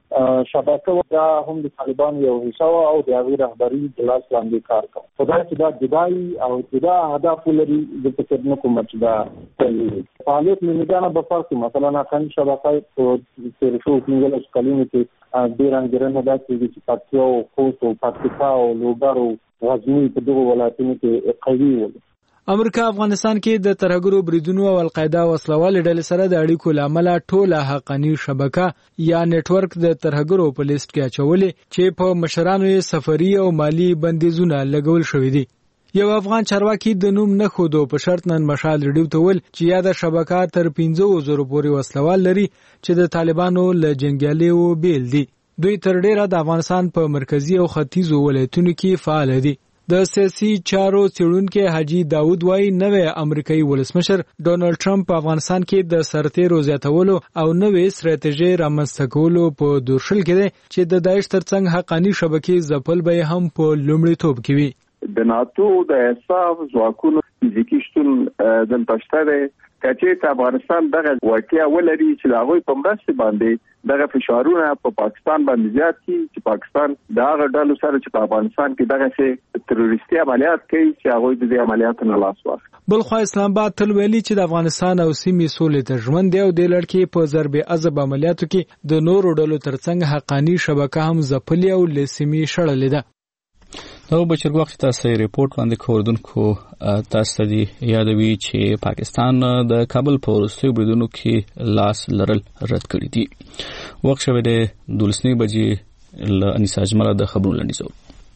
شبکه دا هم د طالبانو یو حصه او د هغې رهبري د لاس لاندې کار کوي. خو دا چې دا جدایي او جدا اهداف ولري زه فکر نه کوم چې دا فعالیت له میدانه به فرق وي. مثلا حقاني شبکه په تېرو شوو پنځلسو کلونو کې ډېره انګېرنه دا کېږي چې پکتیا او خوست او پکتیکا او لوګر او غزني په دغو ولایتونو کې قوي ول. امریکا افغانستان کې د ترهګرو بریدونو او القاعده وسلوالې ډلې سره د اړیکو له امله ټوله حقانی شبکه یا نیټورک د ترهګرو په لیست کې اچولې چې په مشرانو یې سفري او مالی بندیزونه لګول شوي دي. یو افغان چارواکي د نوم نه ښودو په شرط نن مشال ریډیو ته ویل چې یاده شبکه تر پنځه زره پورې وسلوال لري چې د طالبانو له جنګیالیو بیل دي. دوی تر ډیره د افغانستان په مرکزی او ختیځو ولایتونو کې فعال دي. د سیاسي چارو څېړونکي حاجي داود وايي نوې امریکایي ولسمشر ډونالډ ټرمپ په افغانستان کې د سرتیرو زیاتولو او نوې ستراتیژي رامنځته کولو په دورشل کې دی چې د داعش ترڅنګ حقانی شبکې ځپل به هم په لومړیتوب کې وي. د ناتو د احساس ځواکونو فزیکي شتون دلته شته دی. که چېرته افغانستان دغه وړتیا ولري چې د هغوی په مرستې باندې دغه فشارونه په پاکستان باندې زیات کړي چې پاکستان د هغه ډلو سره چې په افغانستان کې دغسې تروریستي عملیات کوي چې هغوی د دې عملیاتو نه لاس واخلي. بلخوا اسلام آباد تل ویلي چې د افغانستان او سیمې سولې ته ژمن دی او دې لړ کې په ضرب عضب عملیاتو کې د نورو ډلو ترڅنګ حقانی شبکه هم ځپلې او له سیمې شړلې ده. نو بچرګ وخت تاسو ریپورت باندې کوردونکو تاسو د یادوي چې پاکستان د کابل په وروستیو بریدونو کې لاس لرل رد کړی دي. وخت شوه د دولسنی بجې ل انیسا اجمل د خبرو لنیزو.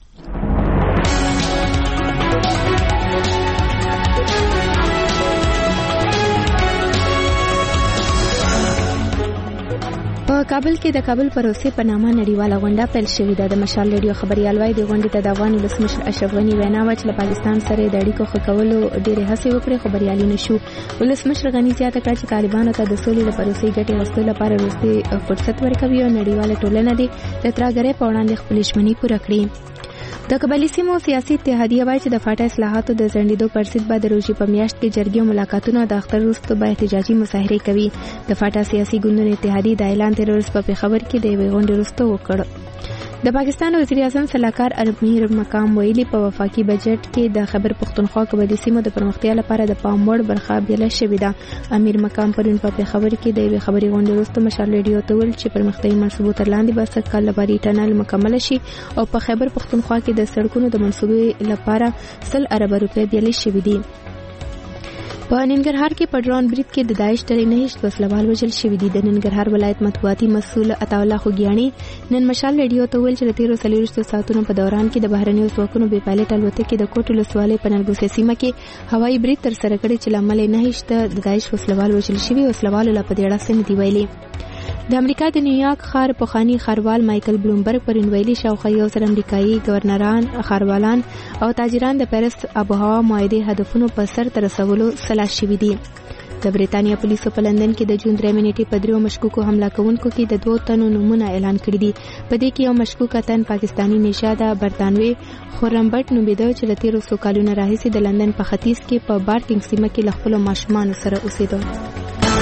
په کابل کې د کابل پروسې په نامه نړیواله غونډه پیل شوې ده. د مشال ریډیو خبريال وايي د غونډې ته د افغان ولسمشر اشرف غني وینا و چې له پاکستان سره د اړیکو ښه کولو ډېرې هڅې وکړې، خو بریالي نشو. ولسمشر غني زیاته کړه چې طالبانو ته د سولې د پروسې ګټې اخیستلو لپاره وروستي فرصت ورکوي او نړیواله ټولنه دې د ترهګرۍ په وړاندې خپلې ژمنې پوره کړي. د قبایلي سیمو سیاسي اتحادیه وايي چې د فاټا اصلاحاتو د ځنډېدو پر ضد به د روژې په میاشت کې جرګې او ملاقاتونه د اختر وروسته به احتجاجي مظاهرې کوي. د فاټا سیاسي ګوندونو اتحادیې د اعلان تېر ورځ په پېښور کې د یوې غونډې وروسته وکړ. د پاکستان وزیر اعظم صلاحکار امیر مقام ویلي په وفاقي بجټ کې د خیبر پختونخوا قبایلي سیمو د پرمختیا لپاره د پام وړ برخه بیله شوې ده. امیر مقام پرون په پېښور کې د یوې خبري غونډې وروسته مشال ریډیو ته ویل چې پرمختیایي منصوبو تر لاندې به سږ کال لپاره ټنل مکمل شي او په خیبر پختونخوا کې د سړکونو د منصوبې لپاره سل ارب روپۍ بیلې شوې دي. په ننګرهار کې په ډرون برید کې د داعش ډلې نه هیڅ وسلوال وژل شوي دي. د ننګرهار ولایت مطبوعاتي مسؤل عطاالله خوګیاڼي نن مشال ریډیو ته ویل چې د تیرو څلوېښتو ساعتونو په دوران کې د بهرنیو ځواکونو بې پایلټ الوتکې د کوټ ولسوالۍ په نرګوسې سیمه کې هوایي برید ترسره کړی چې له امله یې نه هیڅ د داعش وسلوال وژل شوي. وسلوالو لا په دې اړه څه نه دي ویلي. د امریکا د نیویارک ښار پخوانی ښاروال مایکل بلومبرګ پرون ویلي شاوخوا یو سل امریکایي ګورنران، ښاروالان او تاجران د پیرس آبهوا معاهدې هدفونو په سر ته رسولو سلا شوي دي. د بریتانیا پولیسو په لندن کې د جون درېمې نیټې په دریو مشکوکو حمله کوونکو کې د دوو تنو نومونه اعلان کړي دي. په دې کې یو مشکوکه تن پاکستاني نژاده برطانوي خورمبټ نومېده چې له تیرو څو کلونو راهیسې د لندن په ختیځ کې په بارټینګ سیمه کې له خپلو ماشومانو سره اوسېده.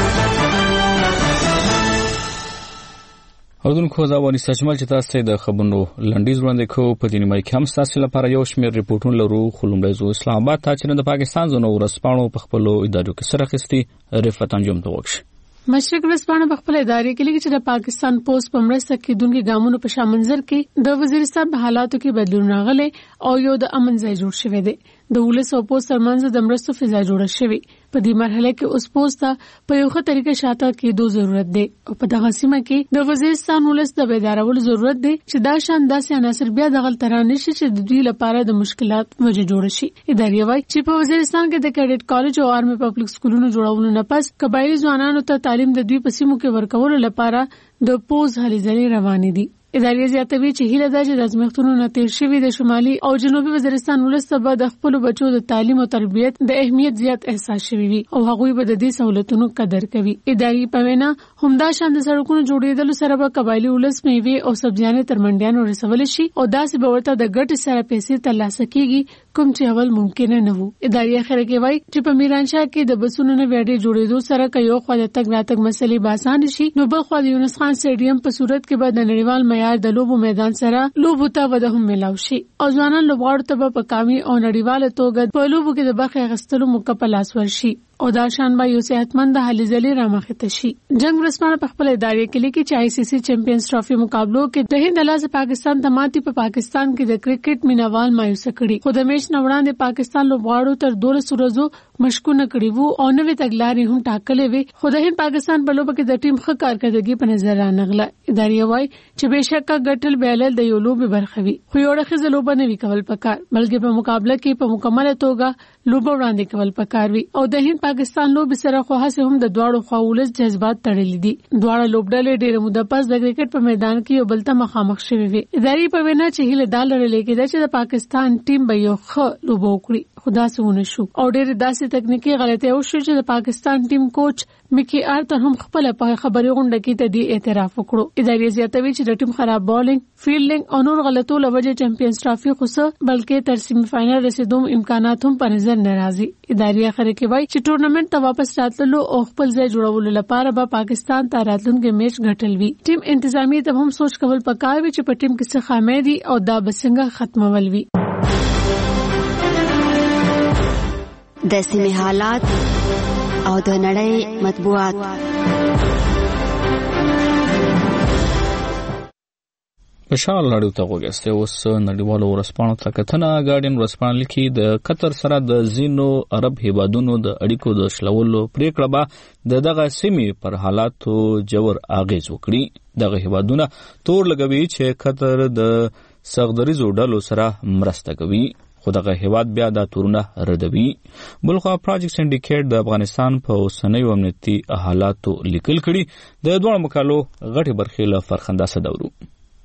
اردوونکو دا واني سجمل چې تاسو د خبرونو لنډیز وړاندې کوو. په دې نیمه کې هم تاسو لپاره یو شمېر ریپورتونه لرو. خو لومړی زو اسلام آباد ته چې د پاکستان زونو ورسپانو په خپلو ادارو کې سره اخیستي رفعت انجم ته وکړي. مشرق ورسپانو په خپل ادارې کې لیکي چې د پاکستان پوسټ په مرسته کېدونکو ګامونو په شامنځر کې د وزیرستان په حالاتو کې بدلون راغلی او یو د امن ځای جوړ شوی دی. د ولس او پوسټ ترمنځ د مرستو فضا جوړه شوې. په دې مرحله کې اوس پوسټ ته په یو ښه طریقه شاته کېدو ضرورت دی او په دغه سیمه کې د وزیرستان ولس د بیدارولو ضرورت دی چې دا شان داسې عناصر بیا دغل ترانه شي چې د دوی لپاره د مشکلات وجه جوړ شي. ادارې وايي چې په وزیرستان کې د کیډټ کالج او آرمي پبلک سکولونو جوړولو نه پس قبایلی ځوانانو ته تعلیم د دوی په سیمو کې ورکولو لپاره د پوز هلې ځلې روانې دي. ادارې زیاتوي چې هیله ده چې د ازمېښتونو نه تیر شوي د شمالي او جنوبي وزیرستان ولس ته به د خپلو بچو د تعلیم او تربیت د اهمیت زیات احساس شوي وي او هغوی به د دې سہولتونو قدر کوي. ادارې په وینا همدا شان د سړکونو جوړېدلو سره به قبایلی ولس میوې او سبزیانې تر منډیانو رسول شي او داسې به ورته د ګټې سره پیسې ترلاسه کیږي کوم چې اول ممکن نه وو. ادارې اخر کې وایي چې په میرانشاه کې د بسونو نه ویډې جوړېدو سره که یو خوا د تګ راتګ مسلې به اسانه شي نو بل خوا د یونس خان سټیډیم په صورت کې به د نړیوال معیار د لوبو میدان سره لوبو ته وده هم ملاو شي او ځوانان لوبغاړو ته به په کامي او نړیواله توګه په لوبو کې د برخې اخیستلو موقع په لاس ورشي او دا شان به یو صحتمند هلې ځلې رامخته شي. جنگ ورسپانه په خپل ادارې کې لیکي چې آی سی سی چیمپیونز ټرافي مقابلو کې د هند لاس پاکستان ته ماتي په پاکستان کې د کرکټ مینوال مایوس کړي. خو د میچ نه وړاندې پاکستان لوبغاړو تر دولس ورځو مشقونه کړي وو او نوې تګلارې هم ټاکلې وې خو د هند پاکستان په لوبه کې د ټیم ښه کارکردګي په نظر رانغله. ادارې وايي چې بهشکه ګټل بیلل د یو لوبي برخه وي خو یو ډخه لوبه نه وی کول پکار بلکې په مقابله کې په مکمله توګه لوبه وړاندې کول پکار وي او د هند پاکستان لوبي سره خو هڅه هم د دواړو خواولس جذبات تړلې دي. دواړه لوبډلې ډېر موده پس د کرکټ په میدان کې یو بل ته مخامخ شوي وي. ادارې په وینا چې هیله دا لرلې کېده چې د پاکستان ټیم به یو ښه لوبه وکړي خو داسې ونه شو او ډېرې داسې تکنیکي غلطۍ وشوې چې د پاکستان ټیم کوچ میکی آرتر هم خپل په خبري غونډه کې تدې اعتراف وکړو. ادارې زیاتوي چې د ټیم خراب بالینګ فیلډینګ او نور غلطو لوجه چمپیونز ټرافي خو څه بلکې تر سیمه فائنل رسیدو امکانات هم په نظر نه راځي. ادارې اخر کې وایي چې ټورنمنت ته واپس راتللو او خپل ځای جوړولو لپاره به پاکستان ته راتلونکي میچ ګټل وي. ټیم انتظامی ته هم سوچ کول پکار وي چې په ټیم کې څه خامې دي او دا به څنګه ختمول وي. د سیمې حالات او د نړۍ مطبوعات. مشال راډیو ته وګورئ اوس نړیوالو ورځپاڼو ته کتنه. ګارډین ورځپاڼه لیکي د قطر سره د زینو عرب هیوادونو د اړیکو د شلولو پریکړه به د دغه سیمې پر حالاتو جوړ اغیز وکړي. دغه هیوادونه تور لګوي چې قطر د سغدریزو ډلو سره مرسته کوي، خو دغه هیواد بیا دا تورونه ردوي. بلخوا پراجیکټ سنډیکیټ د افغانستان په اوسنیو امنیتي حالاتو لیکل کړي. د دوه مقالو غټي برخې له فرخنده صدورو.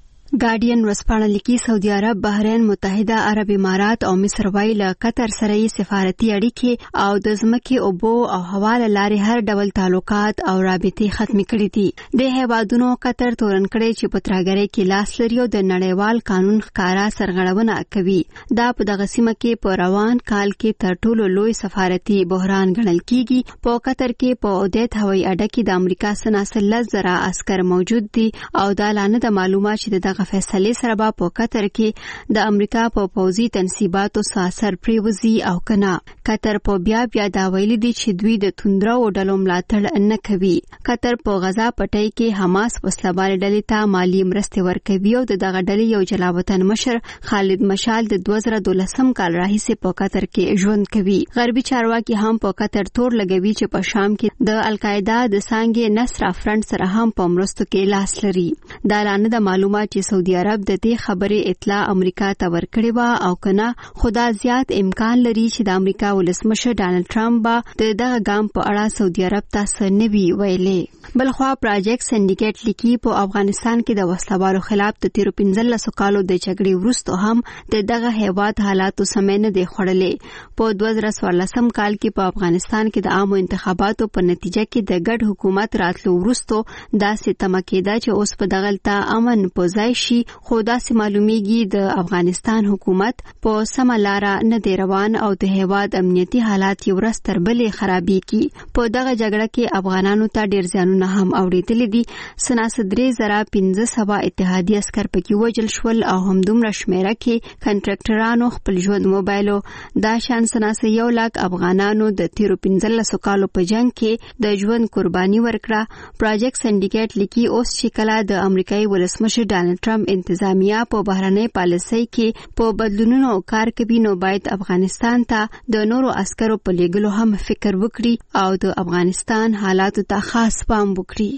ګارډین ورځپاڼه لیکي سعودي عرب، بحرین، متحده عرب امارات او مصر وايي له قطر سره یې سفارتي اړیکې او د ځمکې، اوبو او هوا له لارې هر ډول تعلقات او رابطې ختمې کړې دي. د هیوادونو قطر تورن کړی چې په ترهګرۍ کې لاس لري او د نړیوال قانون ښکارا سرغړونه کوي. دا په دغه سیمه کې په روان کال کې تر ټولو لوی سفارتي بحران ګڼل کیږي. په قطر کې په اودیت هوایي اډه کې د امریکا سناسل لس زره عسکر موجود دي او دا لا نه د معلومات چې د فیصله سره به په قطر کې د امریکا په پوځي تنصیباتو ساسر پریوزي او کنا. قطر په بیا بیا دا ویلي دي چې دوی د توندرو ډلو ملاتړ نه کوي. قطر په غزا پټۍ کې حماس وسلوال ډلې ته مالی مرستې ورکوي او د دغه ډلې یو جلاوطن مشر خالد مشال د دوه زره دولسم کال راهیسې په قطر کې ژوند کوي. غربي چارواکي هم په قطر تور لګوي چې په شام کې د القاعده د څانګې نصر فرنٹ سره هم په مرستو کې لاس لري. دا لانه د معلومات چې سعودي عرب د دې خبرې اطلاع امریکا ته ورکړې و او کنه خدا زیات امکان لري چې د امریکا ولسمشر ډانلډ ټرمپ به د دغه ګام په اړه سعودي عرب ته څه نه وي ویلي. بلخوا پراجیکټ سنډیکیټ لیکي په افغانستان کې د وسلوالو خلاف د تیرو پنځلسو کالو د جګړې وروسته هم د دغه هیواد حالاتو سمې نه دي خوړلې. په دوه زره څوارلسم کال کې په افغانستان کې د عامو انتخاباتو په نتیجه کې د ګډ حکومت راتلو وروسته داسې تمه کېده چې اوس په دغلته امن په ځای شي، خو داسې معلومیږي د افغانستان حکومت په سمه لاره نه دی روان او د هیواد امنیتي حالات یو ورځ تر بلې خرابېږي. په دغه جګړه کې افغانانو ته ډېر زیانونه هم اوریدلي دي. سناسه درې زره پنځه سوه اتحادي عسکر پکې وژل شول او همدومره شمیره کې کنټراکټرانو خپل ژوند موبایلو. دا شان سناسه یو لاک افغانانو د تیرو پنځلسو کالو په جنگ کې د ژوند قرباني ورکړه. پراجیکټ سنډیکیټ لیکي اوس چې کله د امریکایي ولسمشر ډانلډ ټرمپ انتظامیه په بهرنۍ پالیسۍ کې په بدلونونو کار کوي، نو باید افغانستان ته د نورو عسکرو په لیږلو هم فکر وکړي او د افغانستان حالاتو ته خاص پام وکړي.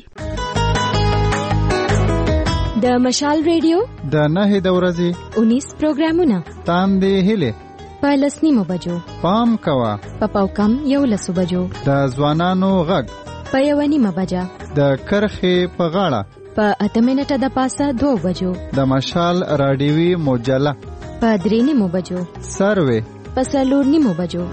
د مشال ریډیو د نهه د ورځې اونیس پروګرامونه تاندې هله په لسنیمو بجو پام کوا په پاوکم یو لسو بجو د ځوانانو غږ په یو نیمه بجه د کرخې په غاړه په اته منټه د پاسه دوه بجو د مشال راډیوي مجله په درې نیمو بجو سروي په څلور نیمو بجو.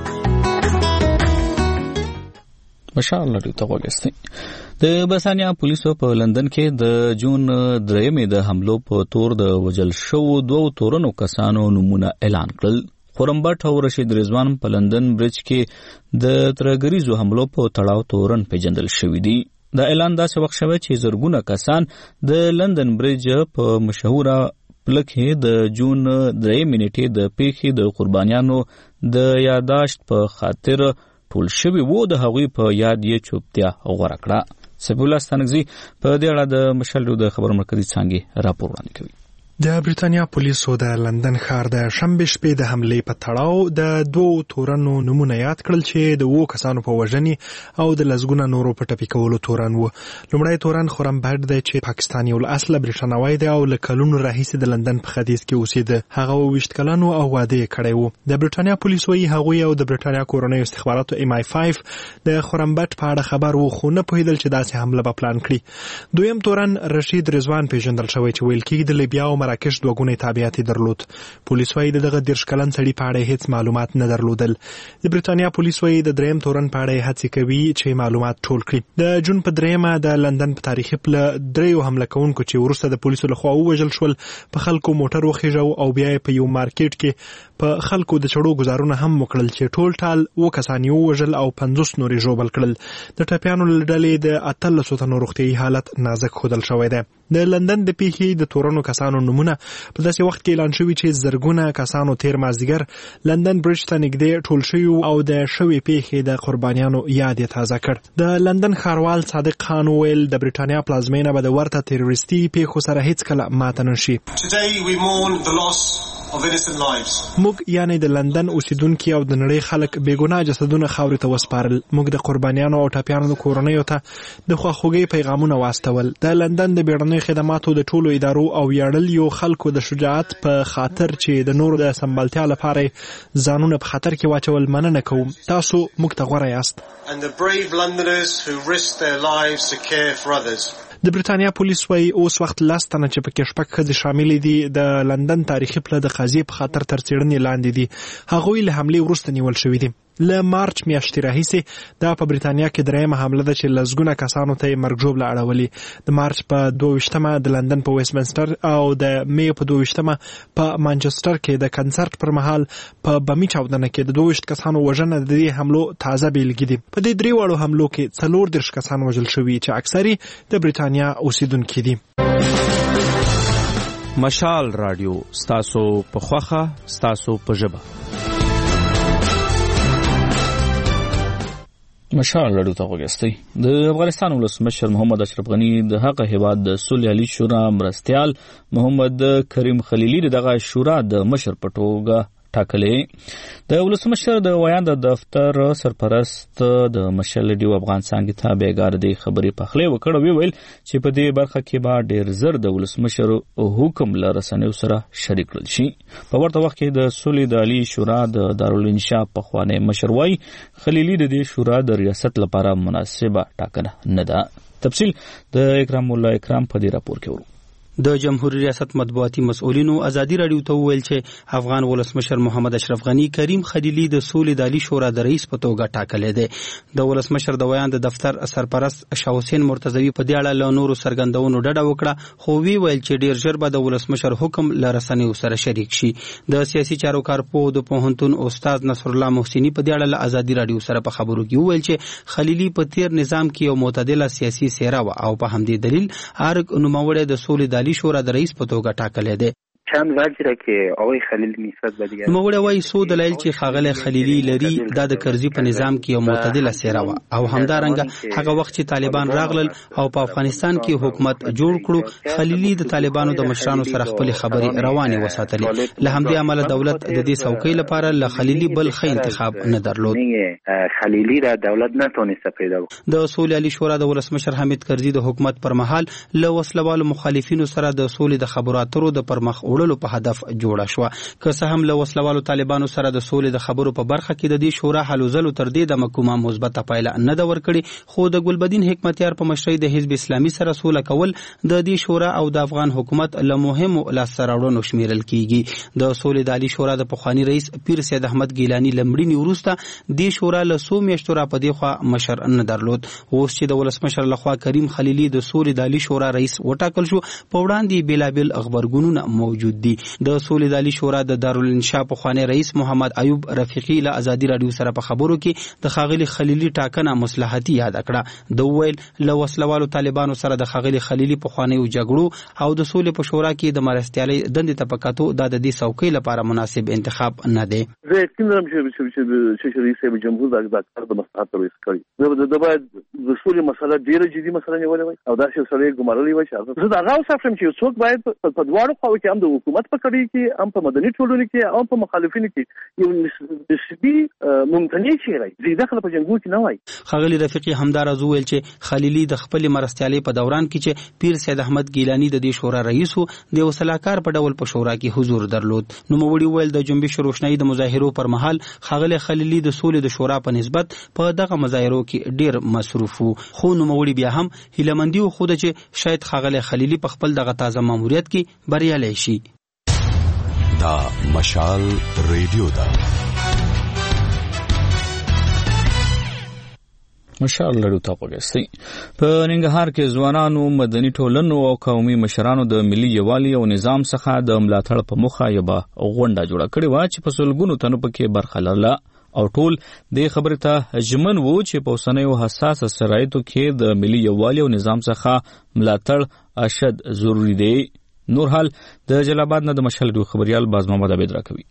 مشال راډیو ته وګورئ. د برتانیا پولیسو په لندن کې د جون درېمې د حملو په تور د وژل شوو دوو تورنو کسانو نومونه اعلان کړل. خورمبټ او رشید رضوان په لندن برج کې د ترهګریزو حملو په تړاو تورن پیژندل شوي دي. دا اعلان داسې وخت شوی چې زرګونه کسان د لندن برج په مشهوره پله کې د جون درېمې نیټې د پیښې د قربانیانو د یاداشت په خاطر ټول شوي وو. د هغوی په یاد یې چوپتیا غوره کړه. سیف الله ستانکزي په دې اړه د مشال د خبرو مرکزي څانګې راپور وړاندې کوي. د بریتانیا پولیسو د لندن ښار د شنبې شپې د حملې په تړاو د دوو تورنو نومونه یاد کړل چې د اوو کسانو په وژنې او د لسګونه نورو په ټپي کولو تورن وو. لومړی تورن خورمبټ دی چې پاکستاني الاصله برېټانوی دی او له کلونو راهیسې د لندن په ختیځ کې اوسېده. هغه اووه ویشت کلن و او واده یې کړی و. د بریټانیا پولیس وایي هغوی او د بریټانیا کورنیو استخباراتو ام آی فایف د خورمبټ په اړه خبر وو، خو نه پوهېدل چې داسې حمله به پلان کړي. دویم تورن رشید رضوان پیژندل شوی چې ویل کېږي د لیبیا او مراکش دوه ګونی تابعیت درلود. پولیس وايي دغه دیرش کلن سړي په اړه هیڅ معلومات نه درلودل. د بریټانیا پولیس وايي د دریم تورن په اړه هڅې کوي چې معلومات ټول کړي. د جون په دریمه د لندن په تاریخي پله دریو حمله کوونکو چې وروسته د پولیسو لخوا ووژل شول په خلکو موټر وخیژو او بیا په یو مارکیټ کې په خلکو د چړو گزارونه هم وکړل چې ټول ټال اووه کسان یې ووژل او پنځوس نورې ژوبل کړل. د ټپیانو له ډلې د اتلسو تنو روغتیایي حالت نازک ښودل شوی دی. د لندن د پیښې د تورنو کسانو نمونه په داسې وخت کې اعلان شوی چې زرګونه کسانو تیر مازدیګر لندن برج ته نږدې ټول شوي او د شوې پیښې د قربانیانو یاد یې تازه کړ. د لندن ښاروال صادق خان ویل د برېټانیا پلازمینه به د ورته تروریستي پیښو سره هیڅکله ماته نه شي. موږ یعنی د لندن اوسیدونکي او د نړۍ خلک بېګناه جسدونه خاورې ته وسپارل. موږ د قربانیانو او ټپیانو د کورنیو ته د خواخوږۍ پیغامونه واستول. د لندن د بیړنیو خدماتو د ټولو ادارو او ویاړلیو خلکو د شجاعت په خاطر چې د نورو د سمبالتیا لپاره ځانونه په خطر کې واچول مننه کوم. تاسو موږ ته غوره یاست. د برېټانیا پولیس وايي اوس وخت لاس تنه چې پکې شپږ ښځې شاملې دي د لندن تاریخي پله د قضیې په خاطر تر څېړنې لاندې دي. هغوی له حملې وروسته نیول شوي دي. له مارچ میاشتې راهیسې دا په برېټانیا کې درېیمه حمله ده چې لسګونه کسانو ته یې مرګ ژوبله اړولې. د مارچ په دوه ویشتمه د لندن په ویسټمنسټر او د مې په دوه ویشتمه په مانچسټر کې د کنسرت پر مهال په بمي چاودنه کې د دوه ویشت کسانو وژنه د دې حملو تازه بیلګې دي. په دې درې واړو حملو کې څلور دېرش کسان وژل شوي چې اکثر یې د برېټانیا اوسیدونکي دي. مشال رادیو ستاسو په خوخه ستاسو په ژبه. مشال رادیو ته وګورئ. د افغانستان ولسمشر محمد اشرف غنی د هغه هیواد د صلح علي شورا مرستیال محمد کریم خلیلی دغه شورا د مشر په توګه ټاکلې. د ولسمشر د ویان د دفتر سرپرست د مشال ډیو افغان څنګه ته بیګار دی خبرې پخلې وکړ. وی ویل چې په دې برخه کې به ډیر زر د ولسمشر حکم لرسنیو سره شریک کړل شي. په ورته وخت کې د صلح د علي شورا د دارالانشاء په خوانه مشر وای خلیلی د دې شورا د ریاست لپاره مناسبه ټاکنه نه ده. تفصیل د اکرام الله اکرام په دې راپور کې ورو. د جمهوریت ریاست مطبوعاتي مسؤلینو ازادي رادیو ته وویل چې افغان ولسمشر محمد اشرف غنی کریم خلیلی د صلح د علي شورا د رئیس په توګه ټاکلی دی. د ولسمشر د ویان د دفتر سرپرست شاه حسین مرتضوی په دې اړه له نورو څرګندونو ډډه وکړه، خو وی ویل چې ډیر ژر به د ولسمشر حکم له رسنیو سره شریک شي. د سیاسي چارو کارپوه د پوهنتون استاد نصر الله محسنی په دې اړه له ازادي رادیو سره په خبرو کې وویل چې خلیلی په تیر نظام کې یو معتدله سیاسي څیره وه او په همدې دلیل ارګ نوموړی د صلح د علي شورا د رئیس په توګه ټاکلی دی. چند وجه که آقای خلیل نسبت به دیگر نوموړی وایي څو دلایل چې ښاغلی خلیلي لري دا د کرزي په نظام کې یو معتدله څیره وه او همدارنګه هغه وخت چې طالبان راغلل او په افغانستان کې حکومت جوړ کړو خلیلي د طالبانو د مشرانو سره خپل خبرې روانې وساتلې. له همدې امله دولت د دې څوکۍ لپاره له خلیلي بل ښه انتخاب نه درلود. خلیلي را دولت نتونسته پیدا کړي. د صلح علي شورا د ولسمشر حمید کرزي د حکومت پر مهال له وسلوالو مخالفینو سره د صلح د خبرو اترو د پرمخ وړلو په هدف جوړه شو. که څه هم له وسلوالو طالبانو سره د صلح د خبرو په برخه کې د دې شورا هلو ځلو تر دې د کومه مثبته پایله نه ده ورکړې، خو د ګلبدین حکمتیار په مشرۍ د حزب اسلامي سره سوله کول د دې شورا او د افغان حکومت له مهمو لاسته راوړنو شمیرل کیږي. د صلح د علي شورا د پخوانی رئیس پیر سید احمد ګیلانی لمړینی وروسته دې شورا له څو میاشتو را په دې خوا مشر نه درلود. اوس چې د ولسمشر لخوا کریم خلیلي د صلح د علي شورا رئیس وټاکل شو، په وړاندې بیلابل خبرګونونه موجود دي. د صلح د علي شورا د دارالانشاء پخوانی رئیس محمد ایوب رفیقی له ازادي رادیو سره په خبرو کې د ښاغلي خلیلي ټاکنه مصلحتي یاد کړه. د ویل له وسلوالو طالبانو سره د ښاغلي خلیلي پخوانیو جګړو او د صلح په شورا کې د مرستیالۍ دندې ته په کتو دا د دې څوکۍ لپاره مناسب انتخاب نه دی. زه یقین لرم چې رئیس جمهور د کار د مصلحت رئیس کړي د باید د صلح مسله ډیره جدي مسله نیولې وي او دا چې سره ګمارلې وي چې زه دا غواړم چې څوک باید په دواړو خواو کې هم د حکومت په کړي کې هم په مدني ټولنه کې هم په مخالفینو کې یو نسبي ممتنع چیرې زی داخله په جنګو کې نه وای. ښاغلي رفیقي همدارز وویل چې خلیلي د خپل مرستیالۍ په دوران کې چې پیر سید احمد ګیلانی د دې شورا رئیس و د یو سلاکار په ډول په شورا کې حضور درلود. نوموړي ویل د جنبش روشنايي د مظاهرو پر مهال ښاغلي خلیلي د صلح د شورا په نسبت په دغه مظاهرو کې ډیر مصروف وو، خو نوموړي بیا هم هیلمندي و خوده چې شاید ښاغلي خلیلي په خپل دغه تازه ماموریت کې بریالی شي. دا مشال ریډیو دا مشال ریډیو ته وګورئ. په ننګرهار کې ځوانانو مدني ټولنو او قومي مشرانو د ملي یووالي او نظام څخه د ملاتړ په موخه یو غونډه جوړه کړې و چې په سلګونو تنو پکې برخه لرله او ټول د خبرې ته ژمن وو چې په اوسنیو حساسه شرایطو کې د ملي یووالي او نظام څخه ملاتړ اشد ضروری دی. نور حال د جلال آباد نه د مشال ډیو خبريال باز محمد عبید راکوي.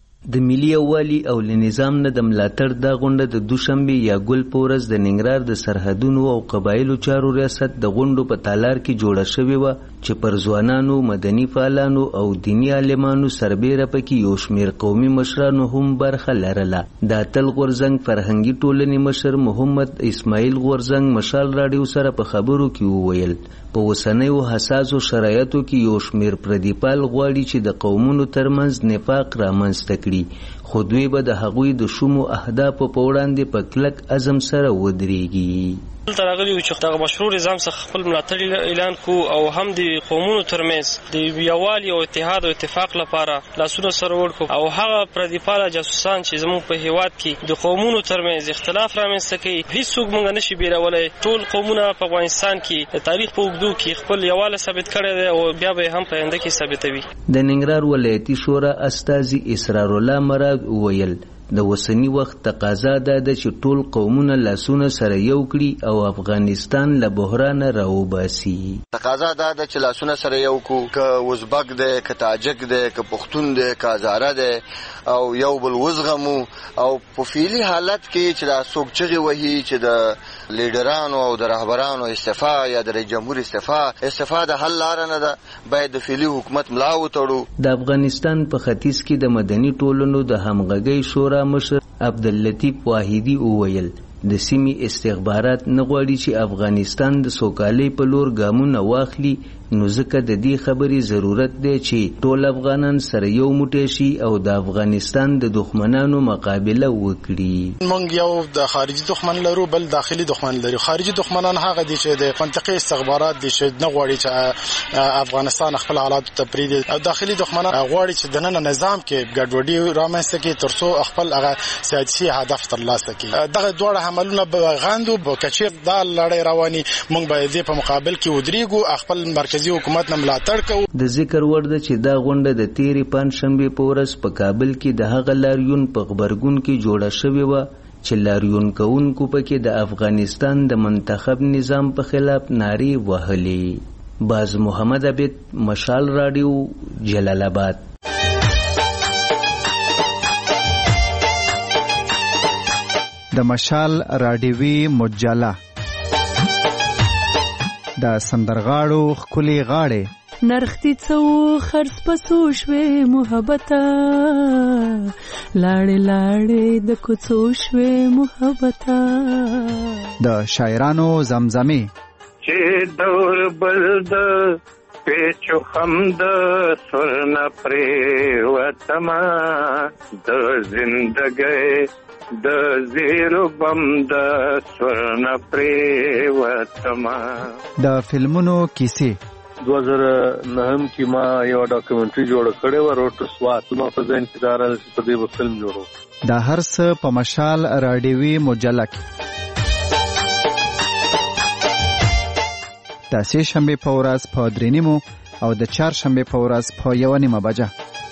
د ملي یووالي او نظام نه د ملاتړ د غونډه د دوشنبه یا ګل پورز د ننګرهار د سرحدونو او قبایلو چارو ریاست د غونډو په تالار کې جوړه شوې و چې پر ځوانانو، مدني فعالانو او دینی عالمانو سربېره پکې یو شمېر قومي مشرانو هم برخه لرله. د اتل غورځنګ فرهنګي ټولنې مشر محمد اسماعیل غورځنګ مشال راډیو سره په خبرو کې وویل په اوسنیو حساسو شرایطو کې یو شمېر پردیپال غواړي چې د قومونو ترمنځ نفاق رامنځته کړي، خو دوی به د هغوی د شومو اهدافو په وړاندې په کلک عزم سره ودرېږي. دلته راغلي چې دغه مشروع نظام څخه خپل ملاتړ اعلان کو او هم د قومونو ترمنځ د یووالي او اتحاد او اتفاق لپاره لاسونه سره ورکو او هغه پردیپاله جاسوسان چې زموږ په هیواد کې د قومونو ترمنځ اختلاف رامنځته کوي هیڅوک موږ نشي بیرولای. ټول قومونه په افغانستان کې د تاریخ په اوږدو کې خپل یووالی ثابت کړی دی او بیا به هم په آینده کې ثابتوي. د ننګرهار ولایتي شورا استازي اسرار الله مراد وویل د وسنی وخت تقاضا ده چې ټول قومونه لاسونه سره یو کړي او افغانستان له بحران راوباسي. تقاضا ده چې لاسونه سره یو کو که ازبک ده، که تاجک ده، که پښتون ده، که هزاره ده او یو بل وزغمو او په فعلي حالت کې چې دا څوک چغې وهي چې د لیډرانو او د رهبرانو استعفا یا د رئیس جمهور استعفا استعفا د حل لاره نه ده، باید د فعلي حکومت ملا وتړو. د افغانستان په ختیځ کې د مدني ټولنو د همغږۍ شورا مشر عبداللطیف واحدی وویل د سیمې استخبارات نه غواړي چې افغانستان د سوکالۍ په لور ګامونه واخلي، نو ځکه د دې خبرې ضرورت دی چې ټول افغانان سره یو موټی شي او د افغانستان د دښمنانو مقابله وکړي. موږ یو د خارجي دښمن لرو، بل داخلي دښمن لرو. خارجي دښمنان هغه دي چې د منطقي استخبارات دي چې نه غواړي چې افغانستان خپل حالات ته پرېږدي، او داخلي دښمنان غواړي چې د نن نظام کې ګډوډي رامنځته کړي ترڅو خپل هغه سیاسي هدف ترلاسه کړي. دغه دواړه عملونه به غاندو به کچیر دا لړۍ رواني، موږ باید دې په مقابل کې ودرېږو، خپل مرکزي حکومت نه ملاتړ کوو. د ذکر وړ ده چې دا غونډه د تیرې پنجشنبې په ورځ په کابل کې د هغه لاریون په غبرګون کې جوړه شوې وه چې لاریون کوونکو پکې د افغانستان د منتخب نظام په خلاف نارې وهلې. باز محمد عبید، مشال راډیو، جلال آباد. د مشال راډیوي مجله د سندرغاړو ښکلي غاړې نرختی څو خرڅ پسو شوې محبته لاړې لاړې د کوڅو شوې محبته د شاعرانو زمزمې چې دور بل د پیچو خم د سرنا پرې وتما د زندګۍ د زیرو بم د سورنا پرې وتما. د فلمونو کیسې دو هزار نهم کې ما یو ډاکومنټري جوړ کړی و، روټ سوات. ما په ځین کې دارل چې په دې په فلم جوړو. دا هر څه په مشال راډیوي مجله کې د سې شنبې په ورځ په درې نیمو او د چهار شنبې په ورځ په یو نیمه بجه.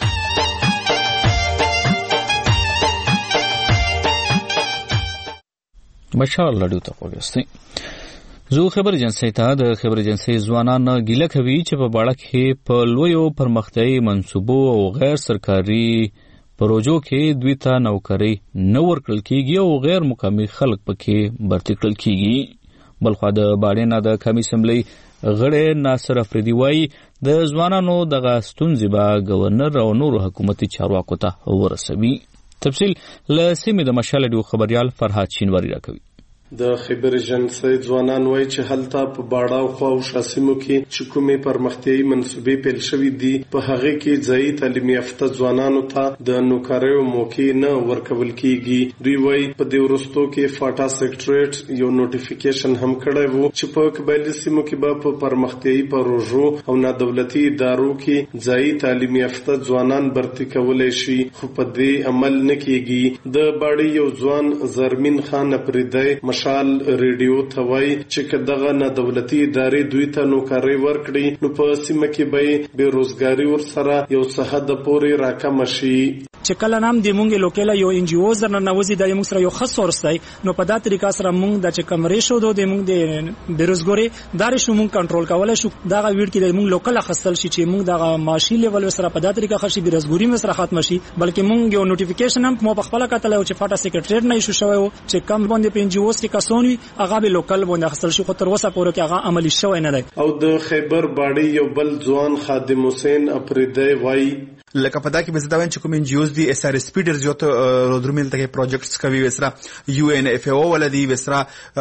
مشال لډو ته وګورئ. زو خبر جنسي ته د خبر جنسي ځوانان ګیله کوي چې په باړه کې په لویو پرمختیايي منصوبو او غیر سرکاري پروژو کې دوی ته نوکری نه ورکړل کیږي او غیر مقامي خلک پکې برتي کړل کیږي. بلخو د باړې نه د کمی سملي غړي ناصر افریدي وایي د ځوانانو دغه ستونزې به گورنر او نورو حکومتي چارواکو ته ورسوي. تفصیل له سیمې د مشال ډیو خبريال فرهاد شینواری راکوي. د خبر جنسي ځوانان وایي چې هلته په باړه او خو شاسمو کې چې کومې پرمختیايي منصوبې پیل شوې دي په هغه کې ځای تعلیم یافته ځوانانو ته د نوکریو موقع نه ورکول کیږي. دوی وایي په دې ورستو کې فاټا سیکریټریټ یو نوټیفیکیشن هم کړی وو چې په قبایلی سیمو کې به په پرمختیايي پروژو او نه دولتي ادارو کې ځای تعلیم یافته ځوانان برتي کولای شي، خو په دې عمل نه کیږي. د باړې یو ځوان زرمین خان پردای مشال ریډیو ته وایي چې دغه نه دولتي ادارې دوی ته نوکری ورکړي نو په سیمه کې به بیروزګاری ورسره یو څه حد پورې راکمه شي. چې کله نام د مونږ لوکل یو ان جی اوز نه نوځي د موږ سره یو خاص سورس دی نو په دا طریقه سره مونږ د چې کم ریشو د مونږ د بیروزګوري دار شو مونږ کنټرول کولای شو دا ویډ کې د مونږ لوکل خصل شي چې مونږ د معاشي لیول سره په دا طریقه خرشي بیروزګوري مې سره ختم شي بلکې مونږ یو نوټیفیکیشن هم مو په خپل کتل او چې فاټا سیکریټریټ نه شو شوی چې کم باندې په ان جی اوز کې کسونی هغه به لوکل باندې خصل شي خو تر اوسه پورې کې هغه عملی شوی نه دی او د خیبر باډي یو بل ځوان خادم حسین اپریدی وای لکه په دا کې به زداوین چې کوم ان جی اوز دي اس ار اس پی ډیر زیات رودرمل ته پروجیکټس کوي وسره یو ان اف او ولدي وسره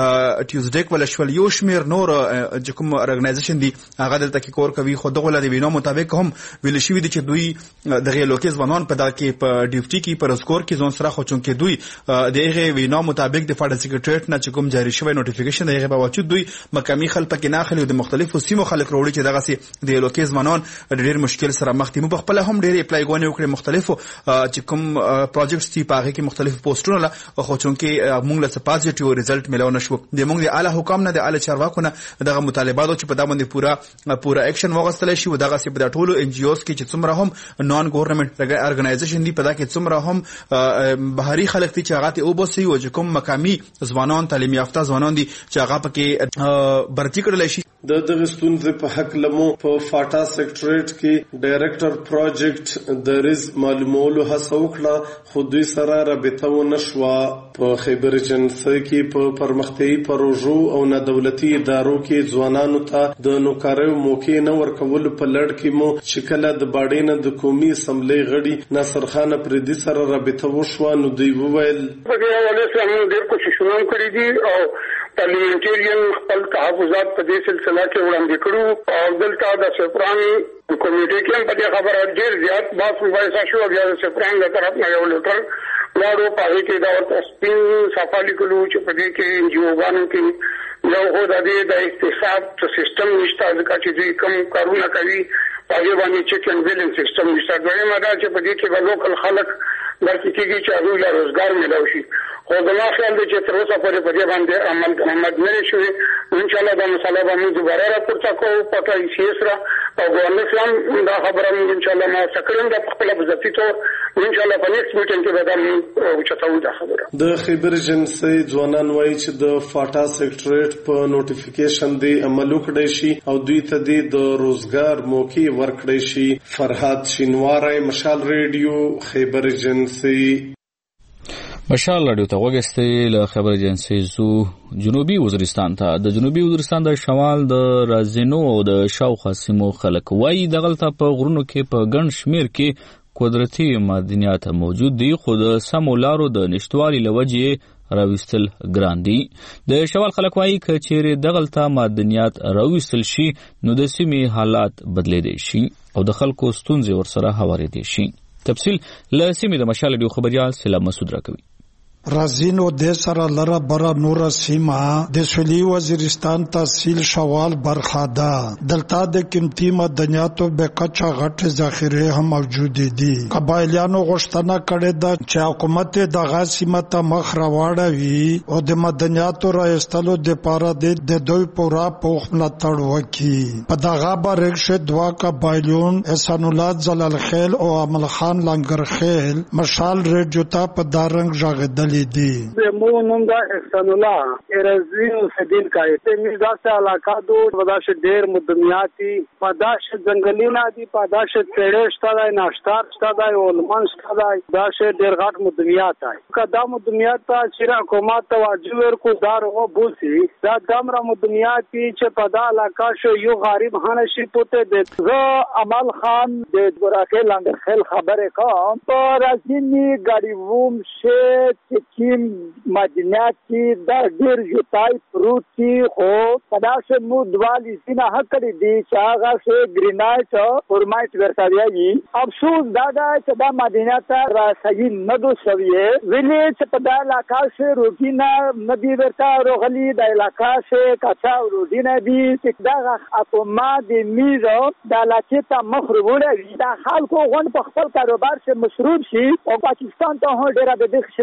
ټیوزډیک ول شول یو شمیر نور چې کوم ارګنایزیشن دي هغه دلته کې کور کوي خو دغه ولدي وینو مطابق هم ویل شوی دي چې دوی دغه لوکیز ونون په دا کې په ډیوټي کې پر اسکور کې ځون سره خو چون کې دوی دغه وینو مطابق د فاډ سیکریټریټ نه چې کوم جاری شوی نوټیفیکیشن دغه په واچو دوی مقامی خلک کې نه خلک د مختلفو سیمو خلک وروړي چې دغه سي د لوکیز ونون ډیر مشکل سره مخ دي مو په خپل هم ډیر اپلای غونې وکړي مختلفو چې کوم پروجیکټس دي په هغه کې مختلف پوسټونه لا خو چونکې موږ له پازیټیو ریزلټ ملو نشو د موږ د اعلی حکام نه د اعلی چارواکو نه دغه مطالبات چې په دا باندې پورا پورا اکشن وغوښتل شي او دغه سي په ټولو ان جی اوز کې چې څومره هم نان ګورنمنت ارګنایزیشن دي په دا کې څومره هم بهري خلک دي چې هغه ته وبسي او چې کوم مقامی ځوانان تعلیم یافته ځوانان دي چې هغه پکې برتی کړل شي د دغه ستونزې په حق لمو په فاټا سیکریټریټ کې ډایریکټر پروجیکټ د ریز معلومولو هڅه وکړه خو دوی سره رابطه و نشوه په خیبر ایجنسی کې په پرمختیايي پروژو او نه دولتي ادارو کې ځوانانو ته د نوکریو موقع نه ورکول په لړ کې مو چې کله د باډي نه د قومي اسمبلی غړي ناصر خان پردي سره رابطه وشوه نو دوی وویل په دې حواله سره موږ ډېر کوششونه کړې دي او پارلیمنټریان خپل تحفظات په دې سلسله کې وړاندې کړو او دلته د سفران کمیټې کې په دې خبره ډېر زیات باس مباحثه شو بیا د سفران له طرف نه یو لیټر لاړو په کې دا ورته سپین صفالي کولو چې په دې کې ان جی اوګانو کې یو هو د دې د اقتصاد سیستم نشته ځکه چې دوی کوم کارونه کوي په دې باندې چې کوم بیلنس سیستم نشته دوی ماده چې په دې کې به لوکل خلک درته کېږي چې هغوی له روزګار ملو شي خو زما خیال دی چې تر اوسه پورې په دې باندې عمل عمل نه شوی انشاءالله دا مسله به موږ دوباره راپورته کوو په ای سی اس را او ګورنر هم دا خبره موږ انشاءالله ما سکرم د خپل بذاتي تور انشاءالله په نیکسټ میټینګ کې به دا اوچتاو دا خبره د خیبر ایجنسی ځوانان وایي چې د فاټا سیکریټریټ په نوټیفیکیشن دی عمل وکړي شي او دوی ته د روزګار موقع ورکړي شي فرهاد شینواری مشال ریډیو خیبر ایجنسی مشال رادیو ته وګستې له خبر ایجنسی زو جنوبي وزیرستان ته د جنوبي وزیرستان د شمال د رازینو او د شاوخوا سیمو خلک وایي دغلته په غرونو کې په ګڼ شمیر کې قدرتي معدنیات موجود دي خو د سمو لارو د نشټوالي له وجې راوستل ګران دي د شمال خلک وایي که چیرې دغلته معدنیات راوستل شي نو د سیمې حالات بدلیدي شي او د خلکو ستونزې ورسره هوارېدي شي تفصیل له سیمې د مشال ډیو خبريال سلام مسعود راکوي رازینو د سره لره بره نور سیمه د سولي وزیرستان تحصیل شوال برخاده دلته د قیمتي معدنیاتو به کچا غټ ذخیره هم موجود دي قبایلیانو غوښتنه کړې ده چې حکومت د غاسمه ته مخ راوړوي او د معدنیاتو راایستلو د پاره د دوی پورا پوخ ملاتړ وکړي په دغه برخه دوا قبایلون احسان الله زلال خیل او عمل خان لنګر خیل مشال ریډیو ته په دارنګ ژغدل لیدي مو نوم دا احسان الله ارزوی سدین کای ته میزاس علاقہ دو وداش ډیر مدنیاتی پداش ځنګلینا دي پداش تړې شتای ناشتار شتای او لمن شتای داش ډیر غټ مدنیات آی کدا مدنیات چې حکومت توجه ورکو دار او بوسی دا دمر مدنیاتی چې پدا علاقہ شو یو غریب هانه شي پته د ز عمل خان د ګراکه لاندې خل خبره کوم پر ازینی غریبوم شه کیم مدنیات کی در ډیر جتای پروتی خو پداش مو دوالی سینا حق دی چاغه سے گرینایت فورمایت ورتاوی افسوس دادا چې دا مدنیات را صحیح نه دو سویه ویلی چې پدا علاقہ سے روټینا ندی ورتا روغلی د علاقہ سے کچا روټینا دی چې دا اقوما دی میزو د علاقې ته مخربوله دا خلکو غون په خپل کاروبار سے مصروف شي او پاکستان ته هو ډیر د دښنه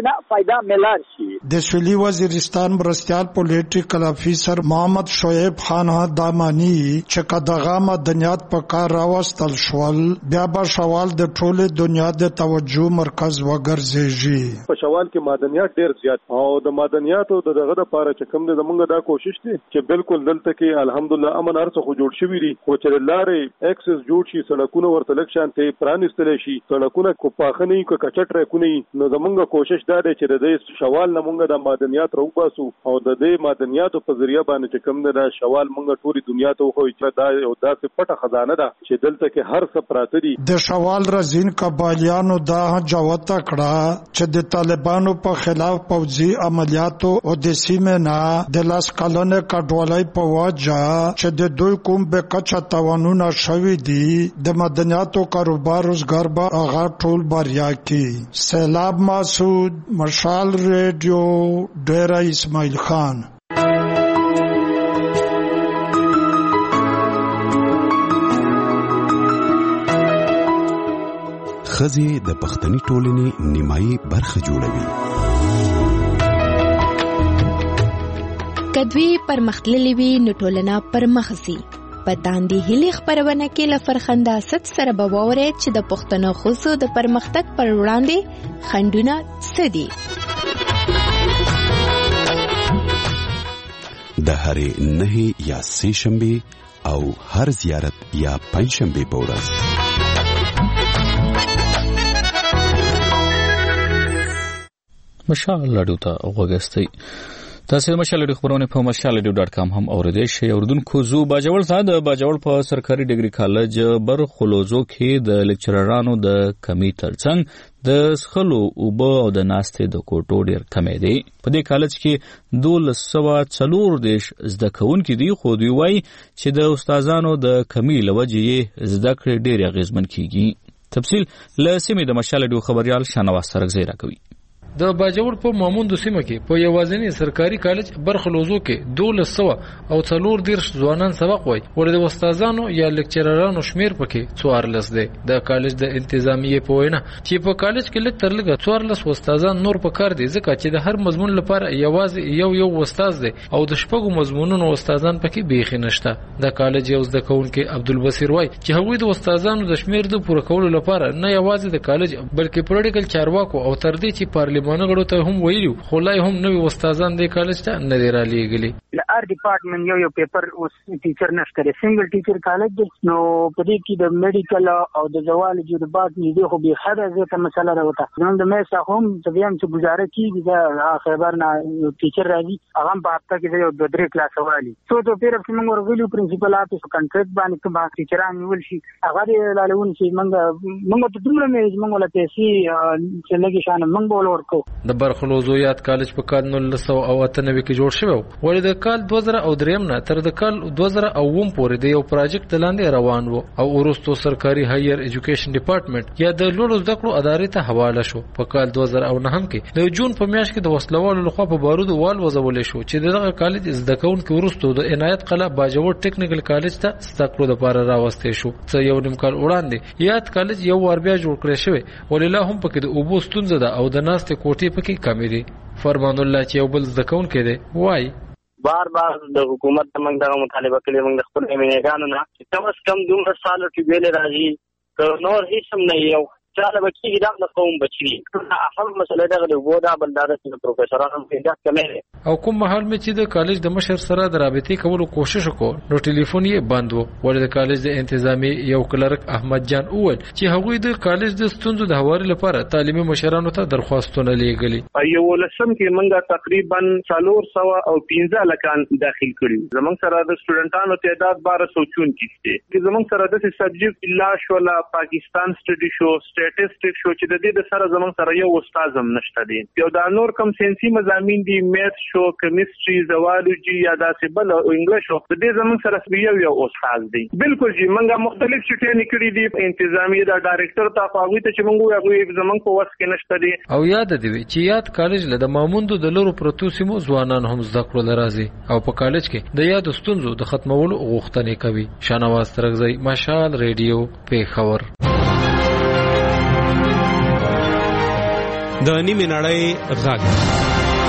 دا ملار شي. د سویلي وزیرستان مرستیال پولیټیکل افیسر محمد شعیب خان دامانی چې کداغه مدنیات په کار راوستل شول بیا به شوال د ټوله دنیا د توجه مرکز وګرځي. په شوال کې مدنیات ډیر زیات او د مدنیاتو دغه د پاره چې کوم د موږ دا کوشش دي چې بالکل دلته کې الحمدلله امن هر څه جوړ شوی دي خو چې لارې اکسس جوړ شي سړکونه ورته لک شانته پرانستل شي سړکونه کو پاخنی کو کچټ راکونی نو زمونږ کوشش دا دی چې د شوال نه مونږ د مدنیات روباسو او د دې مدنیاتو په ذریعہ باندې چې کوم د شوال مونږ ټولي دنیا ته خو چې دا یو داسې پټه خزانه ده چې دلته کې هر څه پراته دي. د شوال رزین قبایلیانو دا جوت کړه چې د طالبانو په خلاف پوځي عملیاتو او د سیمه نه د لاس کلنه کډوالۍ په وجه چې د دوی کوم به کچا توانونه شوي دي د مدنیاتو کاروبار روزګار به هغه ټول بریا کی. سیلاب مسعود مشال ریډیو ډیره اسماعیل خان. ښځې د پښتني ټولنې نیمایي برخه جوړوي. کدوی پرمختللې وي نو ټولنه پرمخ ځي. په داندې هلي خبرونه کې له فرخنده ست سره به واورئ چې د پښتنو ښځو د پرمختګ پر وړاندې خنډونه څه دي. د هرې نهې یا سې شنبې او هر زیارت یا پنج شنبې په ورځ مشال راډیو ته غوږ استئ. تاسو د مشال راډیو خبرونه په مشال راډیو ډاټ کام هم اوریدئ شئ. اوردونکو زو باجوړ صاحب د باجوړ په سرکاري ډیګري کالج برخلوزو کې د لیکچررانو د کمی ترڅنګ د سخلو اوبه او د ناستې د کوټو ډیر کمې دي. په دې کالج کې دولس سوه څلور دیش زده کوونکي دي خو دوی وایي چې د استادانو د کمی له وجې زده کړې ډېرې اغېزمن کیږي. تفصیل له سیمې د مشال راډیو خبريال شانواز سرګزی راکوي. د باجوړ په ماموند سیمه کې په یوازینی سرکاري کالج برخلوزو کې دولس سوه او څلور دیرش ځوانان سبق وایي ولې د استادانو یا لیکچررانو شمیر پکې څوارلس دی. د کالج د انتظامیې په وینا چې په کالج کې لږ تر لږه څوارلس استادان نور په کار دي ځکه چې د هر مضمون لپاره یوازې یو یو استاد دی او د شپږو مضمونونو استادان پکې بیخي نشته. د کالج یو زده کوونکی عبدالبصیر وایي چې هغوی د استادانو د شمیر د پوره کولو لپاره نه یوازې د کالج بلکې پولیټیکل چارواکو او تر دې چې پارلیمان غړو ته هم ویلو خو لای هم نوې استادان د کالج ته نه دی را لېږلي. هر ډپارټمنټ یو یو پیپر اوس ټیچر نشته دی سنگل ټیچر کالج دی نو په دې کې د میډیکل او د زوالجي د باټني دی خو به خره زه مسله راوته نو د مې څخه هم چې هم چې گزاره کیږي دا خبر نه ټیچر راځي هغه په هفته کې یو د درې کلاس والی سو ته پیر په موږ ورغلو پرنسپل اپس کنټریکټ باندې کوم ټیچران نیول شي هغه لالهون شي موږ موږ ته دومره مې موږ له پیسې چې لګي شان موږ بول ورکو. د برخلوزو یاد کالج په کال نولس سوه او اته نوي کې جوړ شوی ولې د کال دوه زره او دریم نه تر د کال دوه زره او اووم پورې د یو پروژیکټ لاندې روان و او وروسته سرکاري هایر ایجوکیشن ډپارټمنټ یا د لوړو زده کړو ادارې ته حواله شو. په کال دوه زره او نهم کې د جون په میاشت کې د وسلوالو لخوا په بارودو وال وځول شو چې دغه کالج زده کوونکي وروسته د عنایت قلعه باجوړ ټیکنیکل کالج ته زده کړو لپاره راوستل شو. څه یو نیم کال وړاندې یاد کالج یو وار بیا جوړ کړی شوی ولې لا هم پکې د اوبو ستونزه ده او د ناستې کوټې پکې کمې دي. فرمان الله چې یو بل زده کوونکی دی وایي بار بار د حکومت ته موږ دغه مطالبه کوي موږ د خپل امینګانو نه چې کم از کم دومره سال کې ویل راځي که نور هیڅ هم نه یو چاله بچی دا د قوم بچی اهم مسله دغه د ودا بلدار د پروفیسورانو په اجازه کمه او کوم محل مې چې د کالج د مشر سره د رابطې کولو کوشش وکړ نو ټلیفون یې بند و ولې د کالج د انتظامی یو کلرک احمد جان اول چې هغوی د کالج د ستونزو د هواري لپاره تعلیمي مشرانو ته درخواستونه لیږلي. یو لسم کې موږ تقریبا څلور سوه او پنځه لکان داخل کړي زمونږ سره د سټوډنټانو تعداد بارہ سو چونتیس دی چې زمونږ سره د سبجیکټ الا شو لا پاکستان سټډي شو سټیټسټیک شو چې د دې د سره زمونږ سره یو استاد هم نشته دی یو دا نور کم ساينسي مضامین دي میث شو کیمستري زوالجي یا داسې بل او انګلیش شو د دې زمونږ سره یو یو استاد دی. بالکل جی موږ مختلف چټې نکړې دي انتظامی دا ډایرکټر ته خواږي ته چې موږ هغه زمونږ په وس کې نشته دی. او یاد دی چې یاد کالج له د ماموندو د لورو پروتو سیمو ځوانان هم زده کړو لرازي او په کالج کې د یاد ستونزو د ختمولو غوښتنې کوي. شانواز ترغزی مشال ریډیو پیښور. د نیمه نړۍ غږ.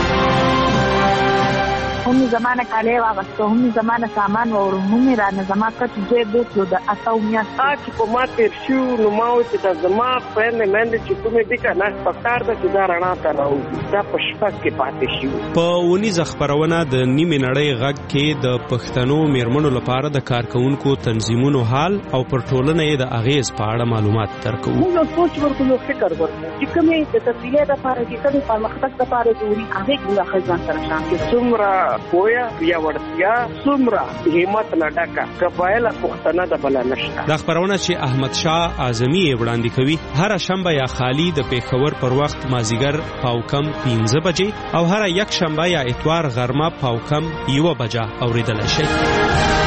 هم زمانه کاله واغسته هم زمانه سامان و هم رانه زما کټ دې بوتلو د اساو میا چې په ماته شو نو ماو چې د زما په نه مند چې کومه دې کنه پکار د چې دا رڼا ته راو دا پښپک کې پاتې شي. په ونی زخبرونه د نیمه نړۍ غږ کې د پښتنو میرمنو لپاره د کارکونکو تنظیمونو حال او پر ټولنه د اغیز په اړه معلومات درکو. موږ سوچ ورکو نو فکر ورکو چې کومه د تفصیلات لپاره چې کومه پرمختګ لپاره ضروري هغه د خزان سره شان کې څومره پویا یا ورتیا سمرا همت لډکا قبایل پښتنه د بل نشته. د خبرونه چې احمد شاه اعظمي وړاندې کوي هر شنبه یا خالی د پیښور پر وخت مازیګر پاو کم پنځه بجې او هر یک شنبه یا اتوار غرمه پاو کم یو بجه اوریدل شي.